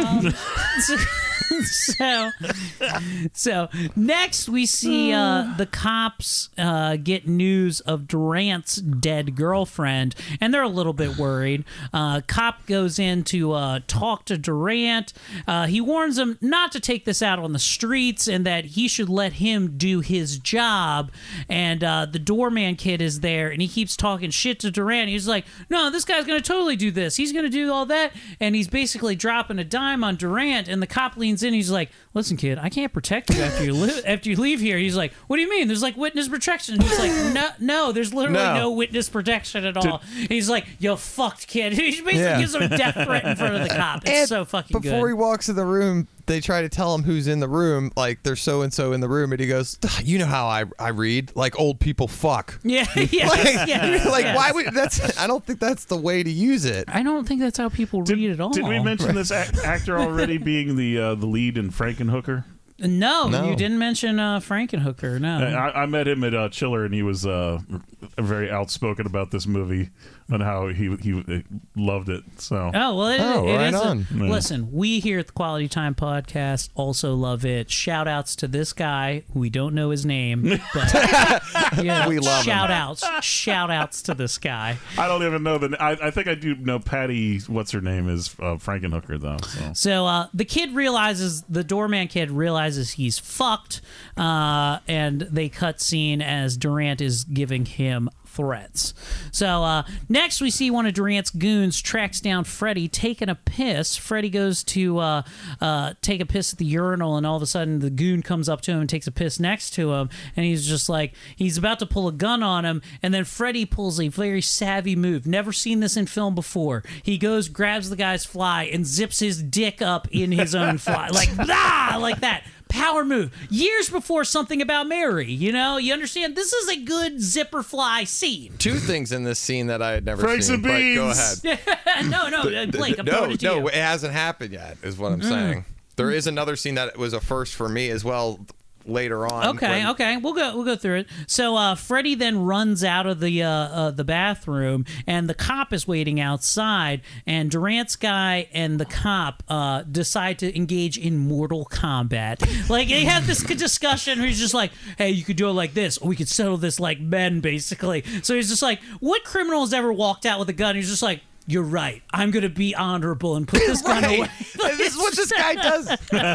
So next we see the cops get news of Durant's dead girlfriend, and they're a little bit worried. Cop goes in to talk to Durant. He warns him not to take this out on the streets and that he should let him do his job. And the doorman kid is there, and he keeps talking shit to Durant. He's like, "No, this guy's going to totally do this. He's going to do all that." And he's basically dropping a dime on Durant, and the cop leans in. He's like, "Listen, kid, I can't protect you after you leave here." He's like, "What do you mean? There's like witness protection." He's like, no, there's literally no witness protection at all. He's like, "You're fucked, kid." He basically gives him a death threat in front of the cop. It's so fucking good. Before he walks in the room, they try to tell him who's in the room, like there's so and so in the room, and he goes, "You know how I read, like old people fuck." Yeah, why would that's? I don't think that's the way to use it. I don't think that's how people read at all. Did we mention this actor already being the lead in Frankenhooker? No, you didn't mention Frankenhooker. No, I met him at Chiller, and he was very outspoken about this movie and how he loved it. So Oh, well, it right is on. Listen, we here at the Quality Time Podcast also love it. Shout outs to this guy, who we don't know his name, but We love him. Shout outs to this guy. I don't even know I think I do know Patty, what's her name, is Frankenhooker, though. So the doorman kid realizes he's fucked, and they cut scene as Durant is giving him threats. So next we see one of Durant's goons tracks down Freddy taking a piss. Freddy goes to take a piss at the urinal, and all of a sudden the goon comes up to him and takes a piss next to him, and he's just like, he's about to pull a gun on him, and then Freddy pulls a very savvy move. Never seen this in film before. He goes, grabs the guy's fly, and zips his dick up in his own fly. Like that. Power move. Years before Something About Mary, you understand? This is a good zipper fly scene. Two things in this scene that I had never Franks seen. and But go beans. ahead. No, Blake, I'm throwing it to you. No, it hasn't happened yet, is what I'm saying. There is another scene that was a first for me as well later on. Okay. We'll go through it. So Freddy then runs out of the bathroom, and the cop is waiting outside, and Durant's guy and the cop decide to engage in Mortal Kombat. Like, they have this discussion where he's just like, hey, you could do it like this, or we could settle this like men, basically. So he's just like, what criminal has ever walked out with a gun? He's just like, you're right. I'm going to be honorable and put this gun away. This is what this guy does.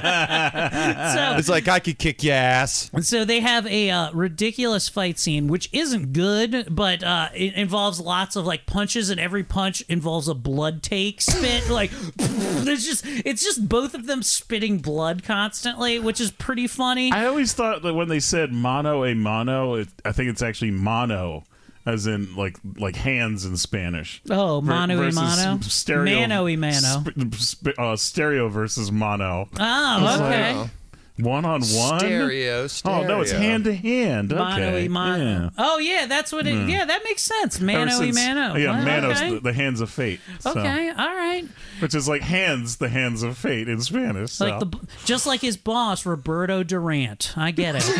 It's like, I could kick your ass. So they have a ridiculous fight scene, which isn't good, but it involves lots of like punches, and every punch involves a blood take spit. Like, it's just both of them spitting blood constantly, which is pretty funny. I always thought that when they said mano a mano, I think it's actually mano, as in like hands in Spanish. Oh, mano y mano? Stereo, mano y mano. Stereo versus mono. Oh, okay. Like, one-on-one? Stereo. Oh, no, it's hand-to-hand. Mano Okay. y mano. Yeah. Oh, yeah, that's what it... Yeah, that makes sense. Mano y mano. Yeah, Oh, manos, okay. the hands of fate. So. Okay, all right. Which is like hands, the hands of fate in Spanish. So. Like just like his boss, Roberto Durant. I get it.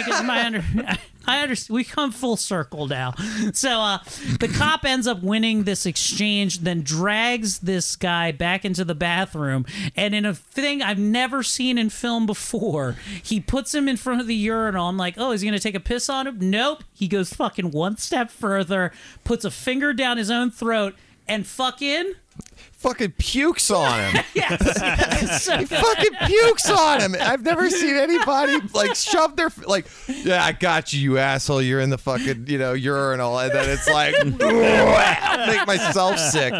I understand. We come full circle now. So the cop ends up winning this exchange, then drags this guy back into the bathroom, and in a thing I've never seen in film before, he puts him in front of the urinal. I'm like, oh, is he going to take a piss on him? Nope. He goes fucking one step further, puts a finger down his own throat, and fucking pukes on him. Yes. So he fucking pukes on him. I've never seen anybody like shove their yeah, I got you, you asshole. You're in the fucking urinal, and then it's like I'll make myself sick.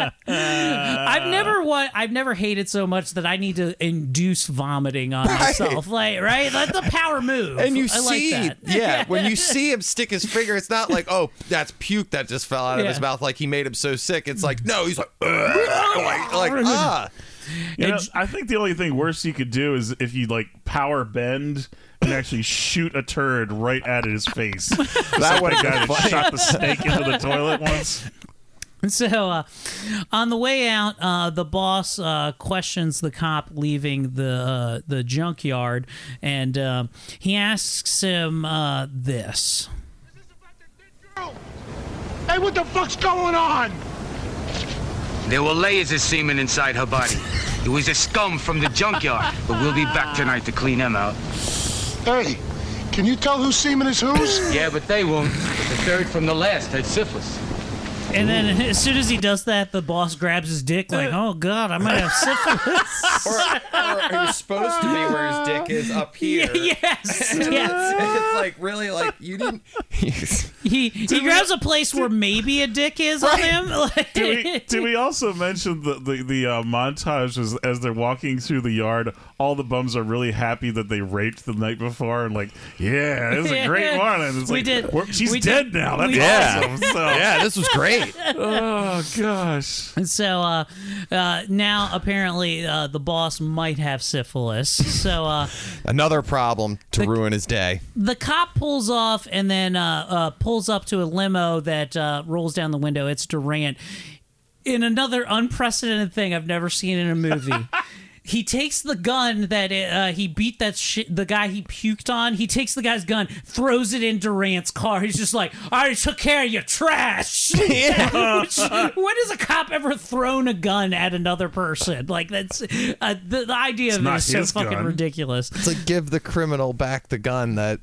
I've never hated so much that I need to induce vomiting on myself. Like, right? That's the power move. And you I see, like that. when you see him stick his finger, it's not like, oh, that's puke that just fell out of his mouth, like he made him so sick. It's like, no, he's like I think the only thing worse you could do is if you like power bend and actually shoot a turd right at his face. That would have guy that shot the snake into the toilet once. So, on the way out, the boss questions the cop leaving the junkyard, and he asks him this. Hey, what the fuck's going on? There were layers of semen inside her body. It was a scum from the junkyard, but we'll be back tonight to clean them out. Hey, can you tell whose semen is whose? Yeah, but they won't. The third from the last had syphilis. And then as soon as he does that, the boss grabs his dick like, oh, God, I might have syphilis. or he was supposed to be where his dick is up here. Yes. It's like, really, like, you didn't... He grabs a place where maybe a dick is on him. Did we also mention the montage as they're walking through the yard? All the bums are really happy that they raped the night before, and like, yeah, it was a great morning. It's like, she's dead now. That's awesome. So. Yeah, this was great. Oh gosh. And so now apparently the boss might have syphilis. So another problem to ruin his day. The cop pulls off and then pulls up to a limo that rolls down the window. It's Durant. In another unprecedented thing I've never seen in a movie. he takes the gun that he beat the guy he puked on. He takes the guy's gun, throws it in Durant's car. He's just like, I already took care of your trash. When has a cop ever thrown a gun at another person? Like, that's the idea of it is so fucking ridiculous. It's like, give the criminal back the gun that,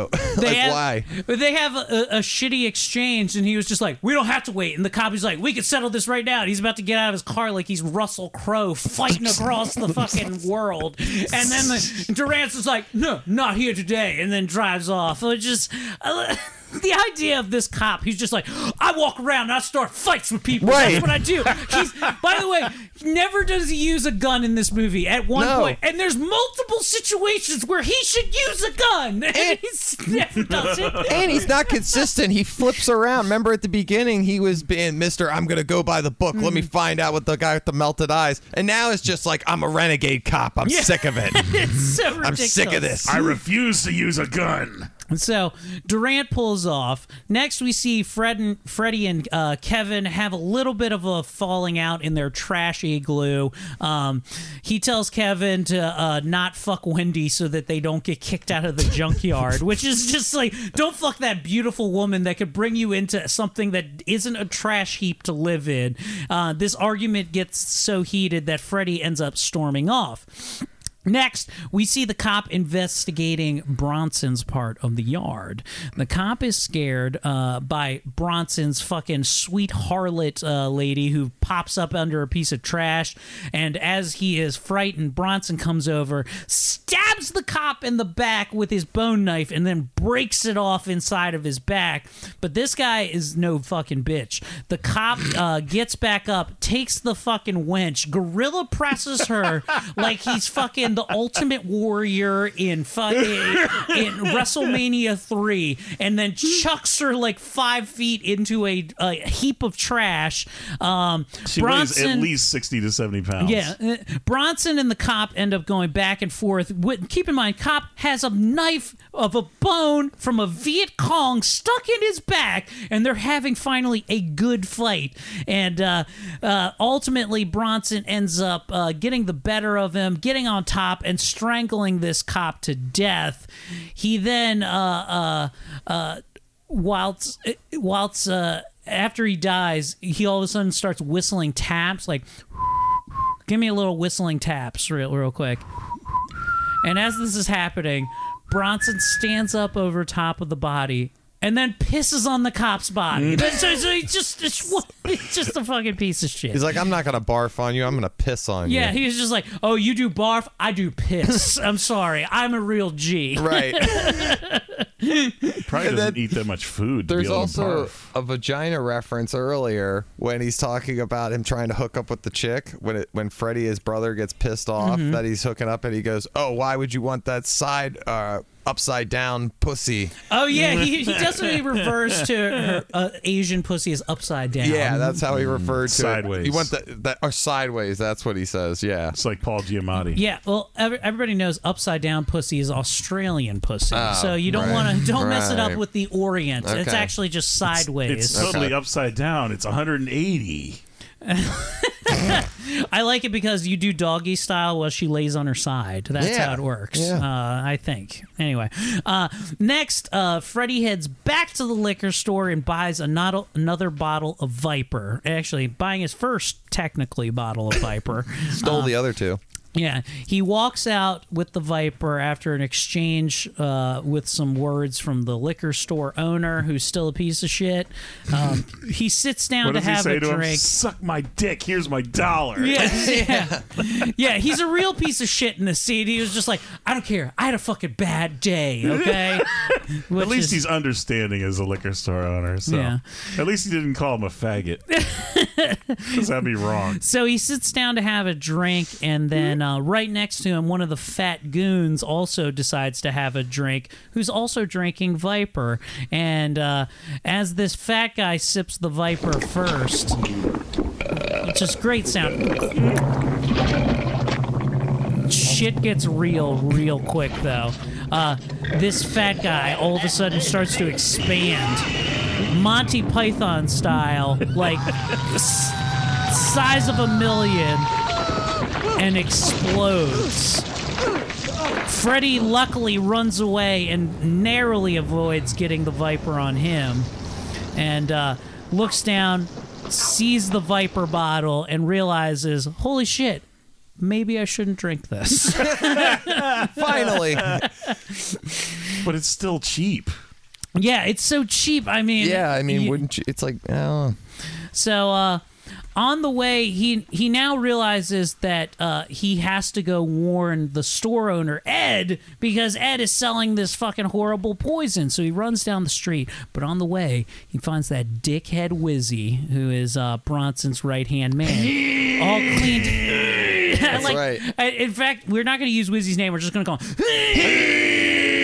why? They have a shitty exchange, and he was just like, we don't have to wait. And the cop is like, we can settle this right now. And he's about to get out of his car like he's Russell Crowe fighting across the fucking world. And then Durant's is like, no, not here today. And then drives off. It just... the idea of this cop, he's just like, I walk around and I start fights with people. Right. That's what I do. By the way, never does he use a gun in this movie at one point. And there's multiple situations where he should use a gun. And he never does it. And he's not consistent. He flips around. Remember at the beginning, he was being Mr. I'm going to go by the book. Let me find out what the guy with the melted eyes. And now it's just like, I'm a renegade cop. I'm sick of it. It's so ridiculous. I'm sick of this. I refuse to use a gun. So Durant pulls off. Next, we see Freddie and Kevin have a little bit of a falling out in their trash igloo. He tells Kevin to not fuck Wendy so that they don't get kicked out of the junkyard, which is just like, don't fuck that beautiful woman that could bring you into something that isn't a trash heap to live in. This argument gets so heated that Freddie ends up storming off. Next, we see the cop investigating Bronson's part of the yard. The cop is scared by Bronson's fucking sweet harlot lady who pops up under a piece of trash, and as he is frightened, Bronson comes over, stabs the cop in the back with his bone knife, and then breaks it off inside of his back. But this guy is no fucking bitch. The cop gets back up, takes the fucking wench, gorilla presses her like he's fucking the Ultimate Warrior in WrestleMania 3, and then chucks her like 5 feet into a heap of trash. She weighs at least 60 to 70 pounds. Yeah, Bronson and the cop end up going back and forth. Keep in mind, cop has a knife of a bone from a Viet Cong stuck in his back, and they're having finally a good fight. And ultimately, Bronson ends up getting the better of him, getting on top, and strangling this cop to death. He then, whilst after he dies, he all of a sudden starts whistling taps, like, give me a little whistling taps real quick. And as this is happening, Bronson stands up over top of the body and then pisses on the cop's body. So he's just a fucking piece of shit. He's like, I'm not going to barf on you. I'm going to piss on you. Yeah, he was just like, oh, you do barf? I do piss. I'm sorry. I'm a real G. Right. Probably doesn't eat that much food. There's also a vagina reference earlier when he's talking about him trying to hook up with the chick. When Freddie, his brother, gets pissed off that he's hooking up, and he goes, oh, why would you want that upside down pussy? Oh yeah, he definitely refers to her Asian pussy as upside down. Yeah, that's how he referred to sideways. It. You want that or sideways? That's what he says. Yeah, it's like Paul Giamatti. Yeah, well, everybody knows upside down pussy is Australian pussy, so you don't want to mess it up with the Orient. Okay. It's actually just sideways. It's totally upside down. It's 180. I like it because you do doggy style while she lays on her side. That's how it works, I think. Anyway, next, Freddie heads back to the liquor store and buys another bottle of Viper. Actually, buying his first, technically, bottle of Viper. Stole the other two. Yeah, he walks out with the Viper after an exchange with some words from the liquor store owner, who's still a piece of shit. He sits down to have a drink. Suck my dick. Here's my $1. Yeah, he's a real piece of shit in this scene. He was just like, I don't care. I had a fucking bad day. Okay. At least he's understanding as a liquor store owner. So at least he didn't call him a faggot. Because that'd be wrong. So he sits down to have a drink, and then right next to him, one of the fat goons also decides to have a drink, who's also drinking Viper. And as this fat guy sips the Viper first, it's just great sound. Shit gets real quick, though. This fat guy all of a sudden starts to expand, Monty Python style, like size of a million. and explodes. Freddy luckily runs away and narrowly avoids getting the Viper on him, and looks down, sees the Viper bottle, and realizes, holy shit, maybe I shouldn't drink this. Finally. But it's still cheap. Yeah, it's so cheap. I mean... Yeah, I mean, wouldn't you... It's like... So, on the way, he now realizes that he has to go warn the store owner, Ed, because Ed is selling this fucking horrible poison. So he runs down the street. But on the way, he finds that dickhead Wizzy, who is Bronson's right-hand man, all cleaned... That's right. In fact, we're not going to use Wizzy's name. We're just going to call him...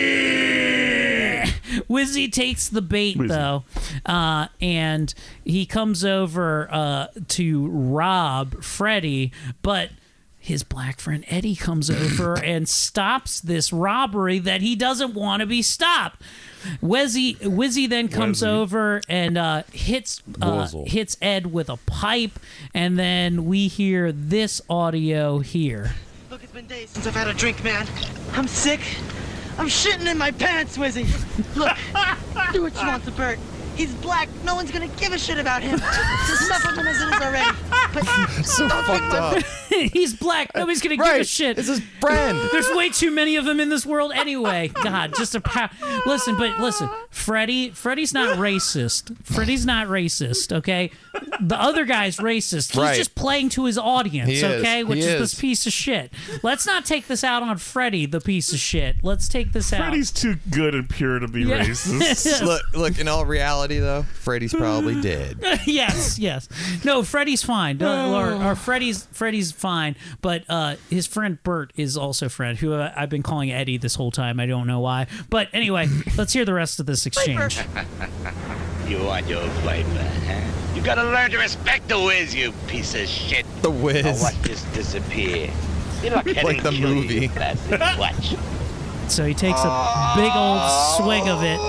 Wizzy takes the bait, though, and he comes over to rob Freddy, but his black friend Eddie comes over and stops this robbery that he doesn't want to be stopped. Wizzy then comes over and hits Ed with a pipe, and then we hear this audio here. Look, it's been days since I've had a drink, man. I'm sick. I'm shitting in my pants, Wizzy. Look, do what you want to Bert. He's black. No one's gonna give a shit about him. Just enough of him as it is already. But so fucked up. He's black. Nobody's gonna give a shit. It's his friend. There's way too many of them in this world anyway. God, just a listen. Freddy's not racist. Freddy's not racist. Okay, the other guy's racist. He's just playing to his audience. He is. Which is this piece of shit. Let's not take this out on Freddy, the piece of shit. Let's take this out. Freddy's too good and pure to be racist. Look. In all reality, though, Freddy's probably dead. yes. No, Freddy's fine. Or Freddy's fine. But his friend Bert is also Fred, who I've been calling Eddie this whole time. I don't know why. But anyway, let's hear the rest of this exchange. You want your flavor, huh? You gotta learn to respect the Wiz, you piece of shit. The Wiz. I'll watch this disappear. You're not like the movie. Watch. So he takes a big old swig of it,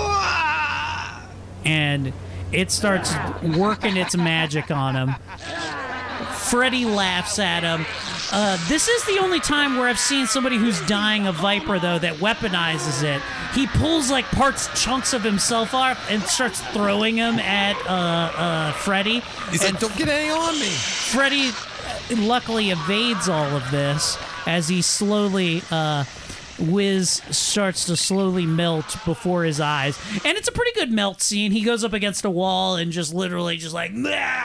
and it starts working its magic on him. Freddy laughs at him. This is the only time where I've seen somebody who's dying of Viper, though, that weaponizes it. He pulls, like, chunks of himself off and starts throwing them at Freddy. He's like, don't get any on me. Freddy luckily evades all of this as he slowly... Wiz starts to slowly melt before his eyes. And it's a pretty good melt scene. He goes up against a wall and just literally just like...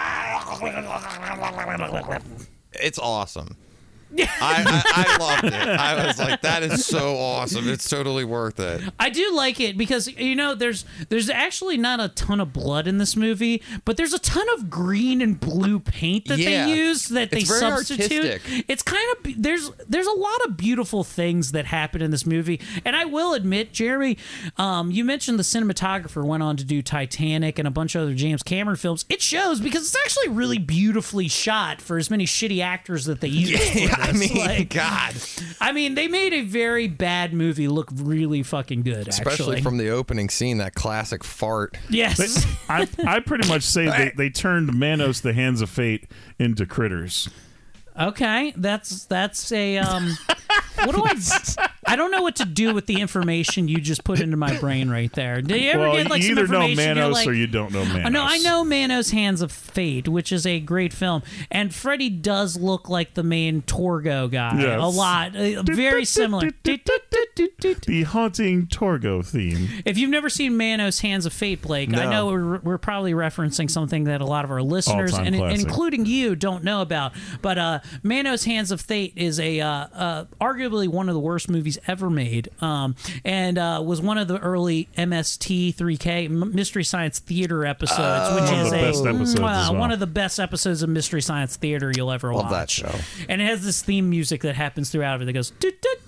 It's awesome. I loved it. I was like, that is so awesome. It's totally worth it. I do like it because, you know, there's actually not a ton of blood in this movie, but there's a ton of green and blue paint that they use that they substitute. Artistic. It's kind of there's a lot of beautiful things that happen in this movie. And I will admit, Jeremy, you mentioned the cinematographer went on to do Titanic and a bunch of other James Cameron films. It shows because it's actually really beautifully shot for as many shitty actors that they use. Yeah. I mean, God. I mean, they made a very bad movie look really fucking good, especially from the opening scene, that classic fart. Yes. I pretty much say they turned Manos the Hands of Fate into Critters. Okay, that's a what do I don't know what to do with the information you just put into my brain right there. Do you ever get like you some either know information Manos like, or you don't know Manos? No, I know Manos Hands of Fate, which is a great film, and Freddy does look like the main Torgo guy a lot, very similar. The haunting Torgo theme. If you've never seen Manos Hands of Fate, Blake, I know we're probably referencing something that a lot of our listeners, and including you, don't know about. But Manos Hands of Fate is a arguably one of the worst movies ever made, and was one of the early MST3K Mystery Science Theater episodes, which is one of the best episodes of Mystery Science Theater you'll ever watch. Love that show. And it has this theme music that happens throughout it that goes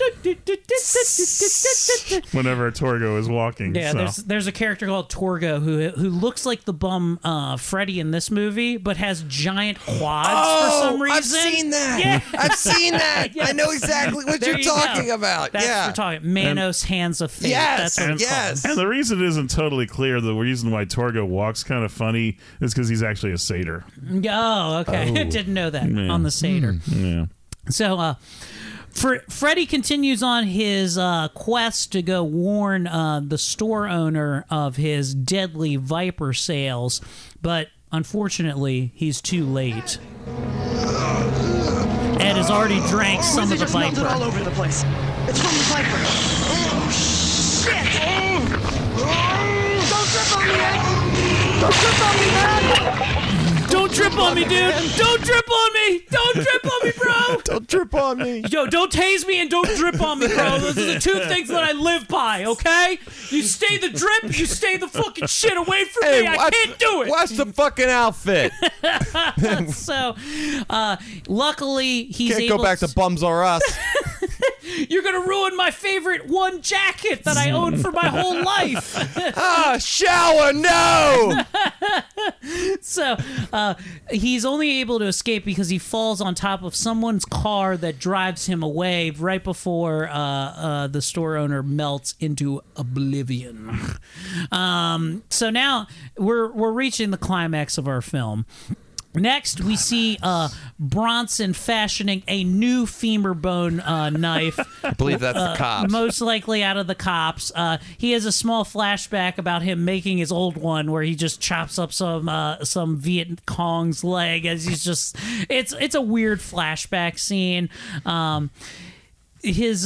whenever Torgo is walking. Yeah, there's a character called Torgo who looks like the bum Freddy in this movie, but has giant quads for some reason. I've seen that. Yeah. I've seen that. Yes. I know exactly what you're talking about. That's what we're talking. Manos Hands of Fate. Yes. That's what it's called. And the reason it isn't totally clear, the reason why Torgo walks kind of funny is because he's actually a satyr. Oh, okay. I didn't know that on the satyr. Yeah. So, Freddy continues on his quest to go warn the store owner of his deadly Viper sales, but unfortunately, he's too late. Ed has already drank some of the Viper. Melted all over the place. It's from the Viper. Oh, shit! Don't trip on me, Ed! Don't trip on me, man! Don't trip on me, dude! Don't drip on me! Don't drip on me, bro! Don't drip on me. Yo, don't tase me and don't drip on me, bro. Those are the two things that I live by, okay? You stay the drip, you stay the fucking shit away from me. I can't do it. Watch the fucking outfit. So, luckily, he's Can't able go back to Bums R Us. You're gonna ruin my favorite one jacket that I own for my whole life. Shower, no! So, he's only able to escape because he falls on top of someone's car that drives him away right before the store owner melts into oblivion. So now we're reaching the climax of our film. Next, we see Bronson fashioning a new femur bone knife. I believe that's the cops. Most likely out of the cops. He has a small flashback about him making his old one where he just chops up some Viet Cong's leg as he's just... It's a weird flashback scene. His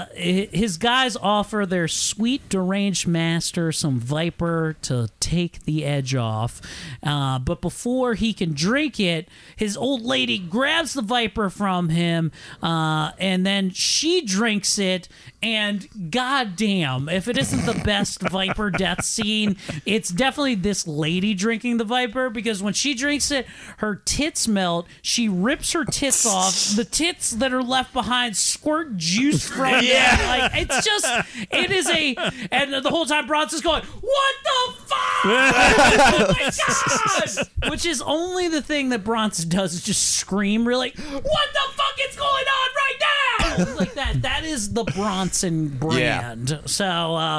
guys offer their sweet deranged master some Viper to take the edge off, but before he can drink it, his old lady grabs the Viper from him, and then she drinks it, and goddamn, if it isn't the best Viper death scene, it's definitely this lady drinking the Viper, because when she drinks it, her tits melt, she rips her tits off, the tits that are left behind squirt juice from them. Like, it's just, it is and the whole time Bronson's going, what the fuck? Oh my God! Which is only the thing that Bronson does is just scream really, what the fuck is going on right now? Like that. That is the Bronson brand. Yeah. So,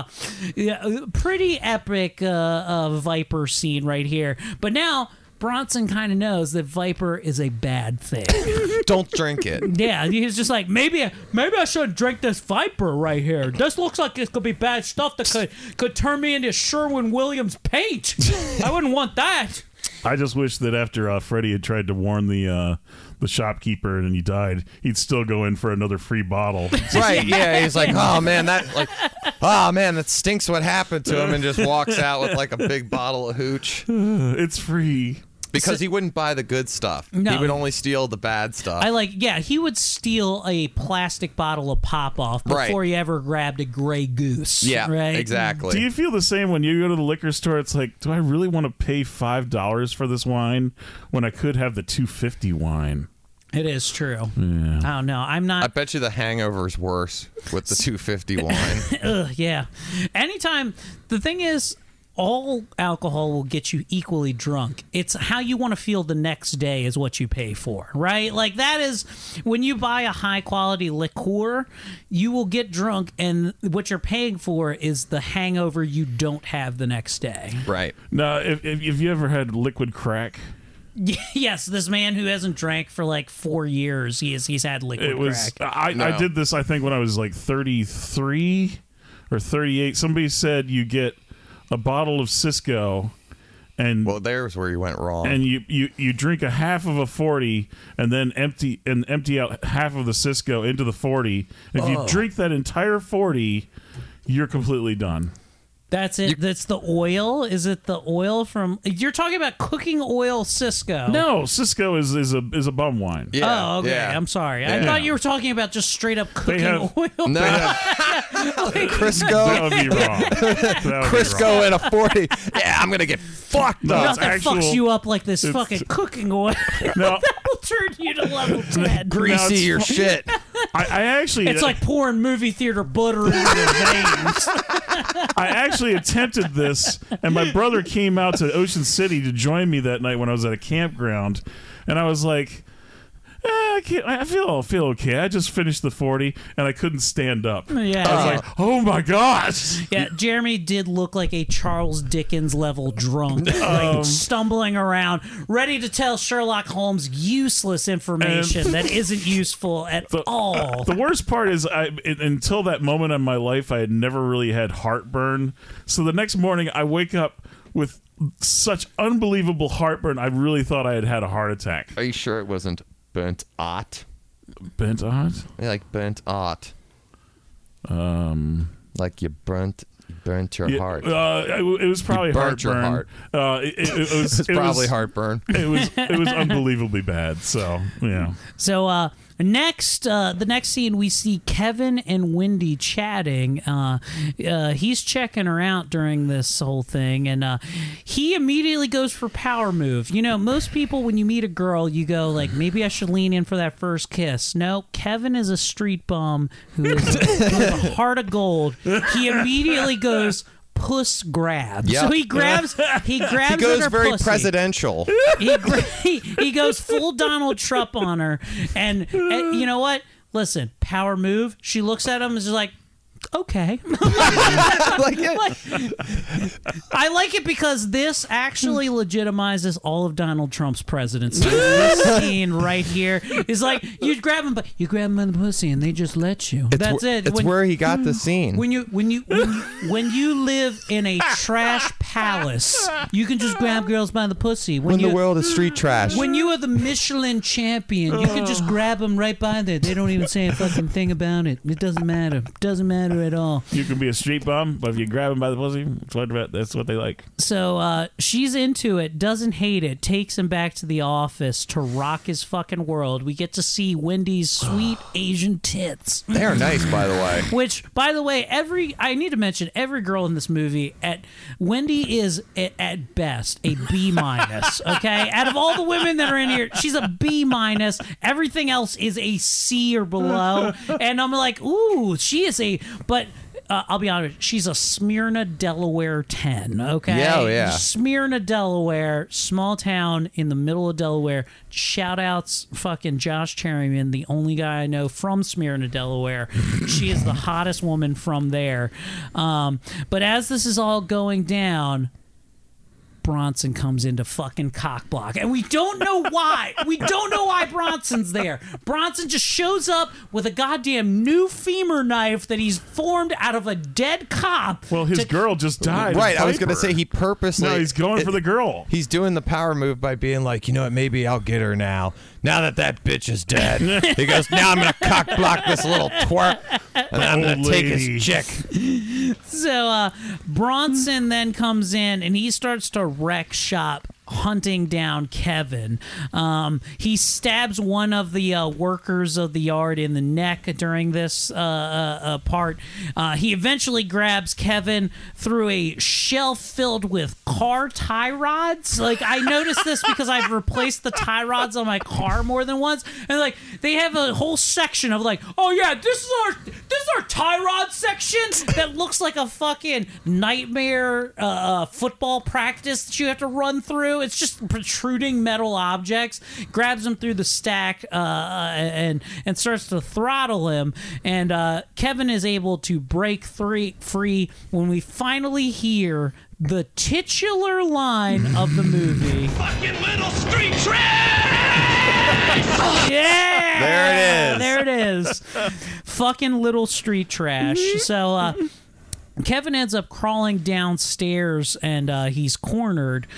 pretty epic Viper scene right here. But now, Bronson kind of knows that Viper is a bad thing. Don't drink it. Yeah, he's just like, maybe I shouldn't drink this Viper right here. This looks like it could be bad stuff that could turn me into Sherwin-Williams paint. I wouldn't want that. I just wish that after Freddy had tried to warn the shopkeeper and he died, he'd still go in for another free bottle. Right, yeah, he's like, oh man, that stinks what happened to him, and just walks out with like a big bottle of hooch. It's free. Because he wouldn't buy the good stuff. No. He would only steal the bad stuff. He would steal a plastic bottle of Pop-Off before he ever grabbed a Grey Goose. Yeah, right? exactly. Do you feel the same when you go to the liquor store? It's like, do I really want to pay $5 for this wine when I could have the $2.50 wine? It is true. Yeah. I don't know. I bet you the hangover's worse with the $2.50 wine. Yeah. Anytime. The thing is, all alcohol will get you equally drunk. It's how you want to feel the next day is what you pay for, right? Like, that is, when you buy a high-quality liqueur, you will get drunk, and what you're paying for is the hangover you don't have the next day. Right. Now, if you ever had liquid crack... Yes, this man who hasn't drank for like 4 years, he's had liquid crack. I did this, I think, when I was like 33 or 38. Somebody said you get a bottle of Cisco, and there's where you went wrong. And you drink a half of a 40, and then empty out half of the Cisco into the 40. If you drink that entire 40, you're completely done. That's it. That's the oil. Is it the oil from? You're talking about cooking oil Cisco. No, Cisco is a bum wine. Yeah, oh, okay. Yeah. I'm sorry. I thought you were talking about just straight up cooking oil. No, Crisco. That would be wrong. Crisco in a 40. Yeah, I'm gonna get fucked up. Nothing fucks you up like this fucking cooking oil. No. That will turn you to level 10. Greasy your shit. I actually. It's like pouring movie theater butter into your veins. I actually attempted this, and my brother came out to Ocean City to join me that night when I was at a campground, and I was like, I feel okay. I just finished the 40 and I couldn't stand up. Yeah. I was like, oh my gosh. Yeah, Jeremy did look like a Charles Dickens level drunk, like stumbling around, ready to tell Sherlock Holmes useless information that isn't useful at all. The worst part is, until that moment in my life, I had never really had heartburn. So the next morning, I wake up with such unbelievable heartburn, I really thought I had had a heart attack. Are you sure it wasn't burnt ot? Burnt ot? Yeah, like burnt ot. Like you burnt your heart. It was probably burnt heartburn. Your heart. It was heartburn. It was unbelievably bad. So yeah. So next, the next scene we see Kevin and Wendy chatting. He's checking her out during this whole thing, and he immediately goes for power move. You know, most people when you meet a girl, you go like, maybe I should lean in for that first kiss. No, Kevin is a street bum who is a heart of gold. He immediately goes puss grab. Yep. So he grabs He at goes her very pussy. presidential. He goes full Donald Trump on her, and you know what? Listen, power move. She looks at him and is like, okay. I like it because this actually legitimizes all of Donald Trump's presidency. This scene right here is like, you grab him by the pussy and they just let you. That's it. It's where he got the scene. When you live in a trash palace, you can just grab girls by the pussy. When the world is street trash. When you are the Michelin champion, you can just grab them right by there. They don't even say a fucking thing about it. It doesn't matter. It doesn't matter at all. You can be a street bum, but if you grab him by the pussy, that's what they like. So she's into it, doesn't hate it, takes him back to the office to rock his fucking world. We get to see Wendy's sweet Asian tits. They are nice, by the way. Which, by the way, I need to mention every girl in this movie. Wendy is at best a B minus. Okay, out of all the women that are in here, she's a B minus. Everything else is a C or below. And I'm like, ooh, she is a. But I'll be honest, she's a Smyrna, Delaware 10, okay? Yeah, oh, yeah. Smyrna, Delaware, small town in the middle of Delaware. Shout outs fucking Josh Cherryman, the only guy I know from Smyrna, Delaware. She is the hottest woman from there. But as this is all going down, Bronson comes into fucking cockblock, and we don't know why. We don't know why Bronson's there. Bronson just shows up with a goddamn new femur knife that he's formed out of a dead cop. Well, his girl just died. Right, I was going to say he purposely. No, he's going for the girl. He's doing the power move by being like, you know what, maybe I'll get her now. Now that bitch is dead. He goes, now I'm going to cock block this little twerp, and then I'm going to take his chick. So Bronson then comes in, and he starts to wreck shop, hunting down Kevin. He stabs one of the workers of the yard in the neck during this part. He eventually grabs Kevin through a shelf filled with car tie rods. Like, I noticed this because I've replaced the tie rods on my car more than once, and like they have a whole section of like, oh yeah, this is our tie rod section that looks like a fucking nightmare football practice that you have to run through. It's just protruding metal objects. Grabs him through the stack and starts to throttle him. And Kevin is able to break free when we finally hear the titular line of the movie. Fucking little street trash! Yeah! There it is. There it is. Fucking little street trash. So Kevin ends up crawling downstairs, and he's cornered.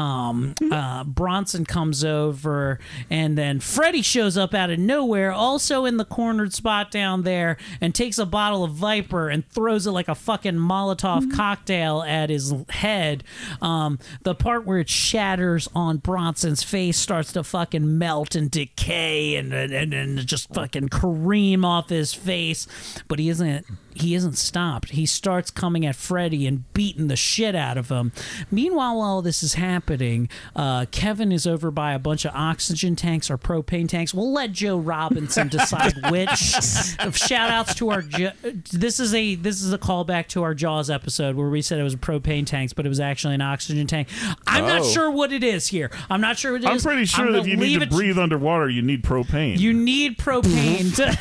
Bronson comes over, and then Freddy shows up out of nowhere, also in the cornered spot down there, and takes a bottle of Viper and throws it like a fucking Molotov cocktail at his head. The part where it shatters on Bronson's face starts to fucking melt and decay and just fucking cream off his face, but he isn't stopped. He starts coming at Freddy and beating the shit out of him. Meanwhile, while this is happening, Kevin is over by a bunch of oxygen tanks or propane tanks. We'll let Joe Robinson decide which. Shout outs to our this is a callback to our Jaws episode where we said it was propane tanks, but it was actually an oxygen tank. I'm not sure what it is here. I'm not sure what it is. I'm pretty sure that if you need to breathe underwater, you need propane. You need propane to...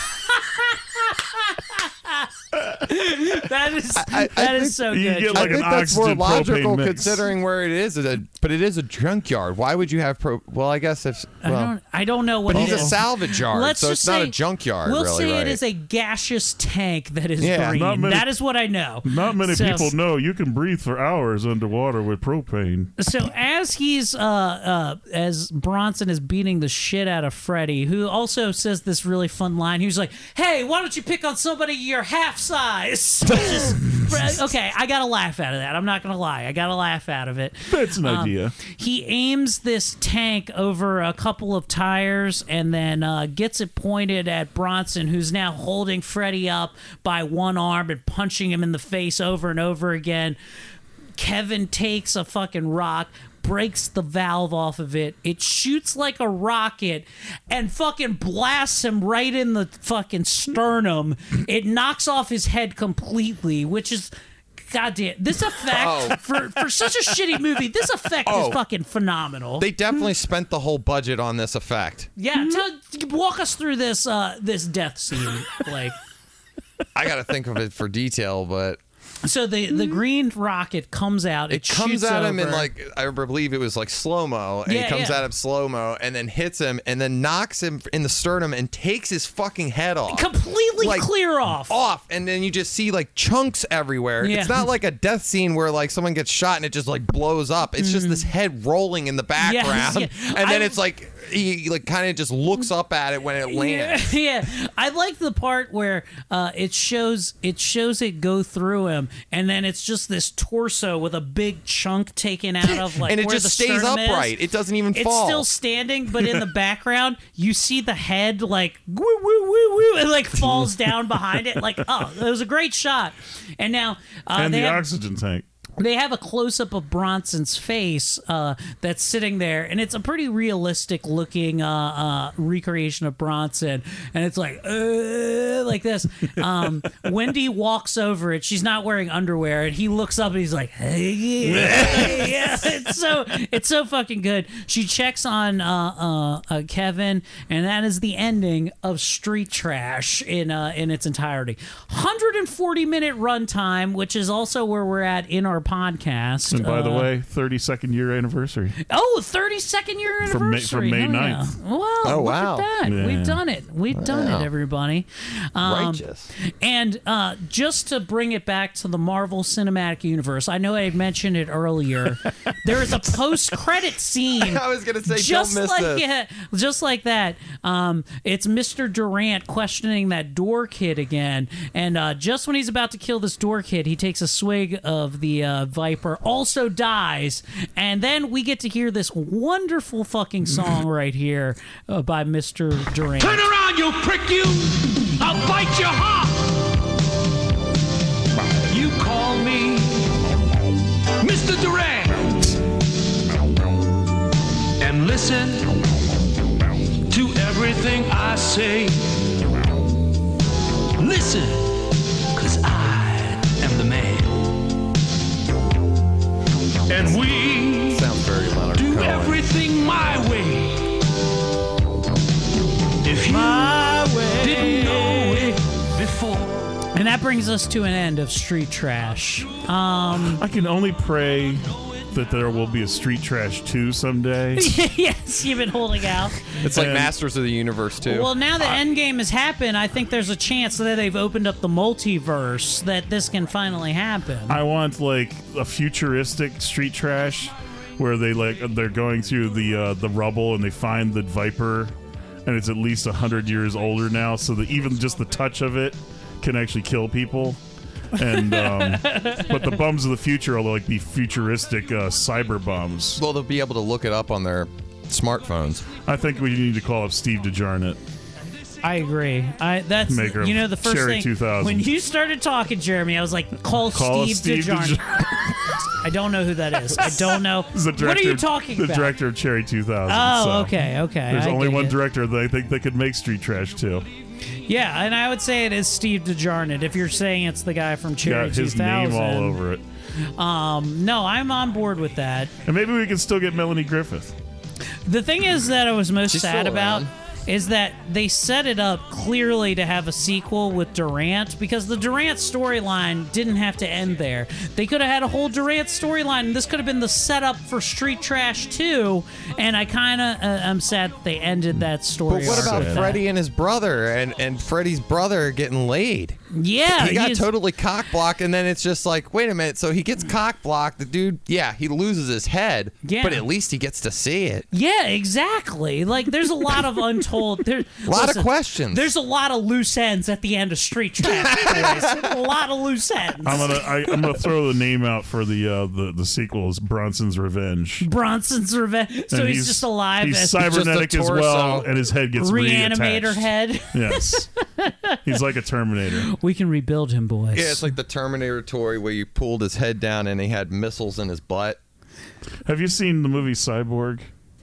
That is so good. You get like I think an that's more oxygen logical propane mix. considering where it is. But it is a junkyard. Why would you have Well, I guess if I don't know what. But it he's is. a salvage yard, Let's so just it's not a say- junkyard. We'll really, say right? it is a gaseous tank that is Yeah. green. Not many- That is what I know. Not many So- people know you can breathe for hours underwater with propane. So as he's as Bronson is beating the shit out of Freddy, who also says this really fun line. He was like, "Hey, why don't you pick on somebody your half size?" Which is, okay, I gotta laugh out of that. I'm not gonna lie, I gotta laugh out of it. That's an idea. He aims this tank over a couple of tires and then gets it pointed at Bronson, who's now holding Freddy up by one arm and punching him in the face over and over again. Kevin takes a fucking rock, breaks the valve off of it. It shoots like a rocket and fucking blasts him right in the fucking sternum. It knocks off his head completely, which is... goddamn, this effect for such a shitty movie, this effect is fucking phenomenal. They definitely spent the whole budget on this effect. Yeah, walk us through this this death scene, Blake. I got to think of it for detail, but So the green rocket comes out. it comes shoots at him in over. like, I believe it was like slow-mo, and Yeah, he comes yeah. at him slow-mo and then hits him and then knocks him in the sternum and takes his fucking head off. Completely Like, clear off. And then you just see like chunks everywhere. Yeah. It's not like a death scene where like someone gets shot and it just like blows up. It's just this head rolling in the background. yeah. And then it's like he like kind of just looks up at it when it lands. Yeah, I like the part where it shows it go through him, and then it's just this torso with a big chunk taken out of like And it where just the stays sternum upright. is. It doesn't even It's fall. still standing, but in the background you see the head like woo woo woo woo, and like falls down behind it. Like, oh, it was a great shot. And now And they the have, oxygen tank. they have a close-up of Bronson's face that's sitting there, and it's a pretty realistic looking recreation of Bronson, and it's like this. Wendy walks over it. She's not wearing underwear, and he looks up and he's like, hey, yeah. It's so fucking good. She checks on Kevin, and that is the ending of Street Trash in its entirety. 140-minute runtime, which is also where we're at in our podcast. And by the way, 32nd year anniversary. Oh, 32nd year From anniversary. May Oh, yeah. 9th. Well, Oh, look wow. at that. Yeah. We've done it. We've done it, everybody. Righteous. And just to bring it back to the Marvel Cinematic Universe, I know I mentioned it earlier. There is a post-credit scene. I was gonna say, just don't miss like this. Yeah, just like that. It's Mr. Durant questioning that door kid again, and just when he's about to kill this door kid, he takes a swig of the Viper, also dies, and then we get to hear this wonderful fucking song right here by Mr. Durant. Turn around, you prick, you! I'll bite your heart! You call me Mr. Durant and listen to everything I say. Listen, 'cause I am the man. And we Sounds very Leonard do Cohen. everything my way. If you didn't know it before. And that brings us to an end of Street Trash. I can only pray that there will be a Street Trash 2 someday. Yes, you've been holding out. It's like Masters of the Universe too. Well, now the end game has happened, I think there's a chance that they've opened up the multiverse that this can finally happen. I want like a futuristic Street Trash where they're going through the rubble and they find the Viper, and it's at least 100 years older now, so that even just the touch of it can actually kill people. And but the bums of the future will like be futuristic cyber bums. Well, they'll be able to look it up on their smartphones. I think we need to call up Steve DeJarnett. I agree. That's Maker of you know the first Cherry thing 2000. when you started talking, Jeremy. I was like, call Steve DeJarnett. I don't know who that is. I don't know. What are you talking the about? The director of Cherry 2000. Oh, so okay. There's I only get one it. director that I think that could make Street Trash too. Yeah, and I would say it is Steve DeJarnett. If you're saying it's the guy from Cherry Got his 2000, name all over it. No, I'm on board with that. And maybe we can still get Melanie Griffith. The thing is that I was most She's sad still about around. is that they set it up clearly to have a sequel with Durant, because the Durant storyline didn't have to end there. They could have had a whole Durant storyline, and this could have been the setup for Street Trash 2, and I kind of I'm sad that they ended that story. But what arc about with Freddie and his brother and Freddie's brother getting laid? Yeah, he got he's- totally cock blocked, and then it's just like, wait a minute. So he gets cock blocked. The dude, yeah, he loses his head, Yeah. but at least he gets to see it. Yeah, exactly. Like, there's a lot of untold... There's A lot of questions. There's a lot of loose ends at the end of Street Trash, boys. A lot of loose ends. I'm gonna throw the name out for the sequels. Bronson's Revenge. Bronson's Revenge. So And he's just alive. He's as cybernetic just a as well, torso. and his head gets Reanimator reattached. head. Yes, he's like a Terminator. We can rebuild him, boys. Yeah, it's like the Terminator toy where you pulled his head down and he had missiles in his butt. Have you seen the movie Cyborg?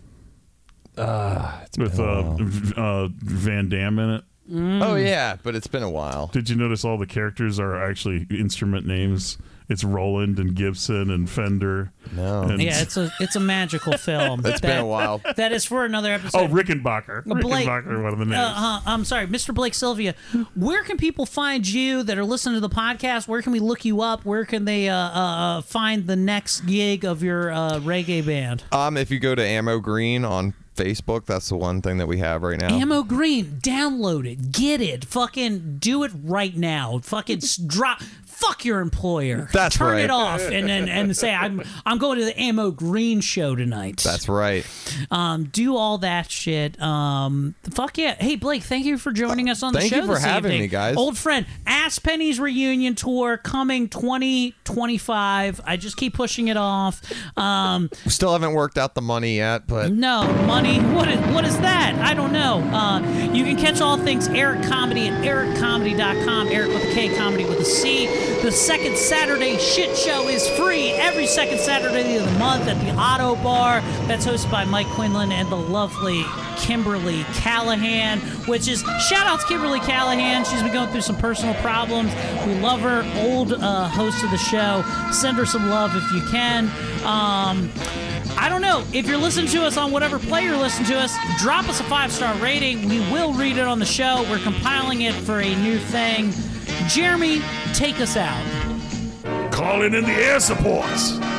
With Van Damme in it. Oh yeah, but it's been a while. Did you notice all the characters are actually instrument names? It's Roland and Gibson and Fender. No. And Yeah, it's a magical film. It's been a while. That is for another episode. Oh, Rickenbacker. Blake, Rickenbacker, one of the names. I'm sorry, Mr. Blake Sylvia. Where can people find you that are listening to the podcast? Where can we look you up? Where can they find the next gig of your reggae band? If you go to Ammo Green on Facebook, that's the one thing that we have right now. Ammo Green, download it, get it, fucking do it right now. Fucking drop. Fuck your employer. That's Turn right. it off and say I'm going to the Ammo Green show tonight. That's right. Do all that shit. Fuck yeah. Hey Blake, thank you for joining us on the show. Thank you for this having evening. me, guys. Old friend, Ass Penny's reunion tour coming 2025. I just keep pushing it off. We still haven't worked out the money yet, but No, money. What is that? I don't know. You can catch all things Eric Comedy at ericcomedy.com. Eric with a K, comedy with a C. The second Saturday shit show is free every second Saturday of the month at the Auto Bar. That's hosted by Mike Quinlan and the lovely Kimberly Callahan, which is shout out to Kimberly Callahan. She's been going through some personal problems. We love her. Old host of the show. Send her some love if you can. I don't know. If you're listening to us on whatever player you're listening to us, drop us a 5-star rating. We will read it on the show. We're compiling it for a new thing. Jeremy, take us out. Calling in the air supports.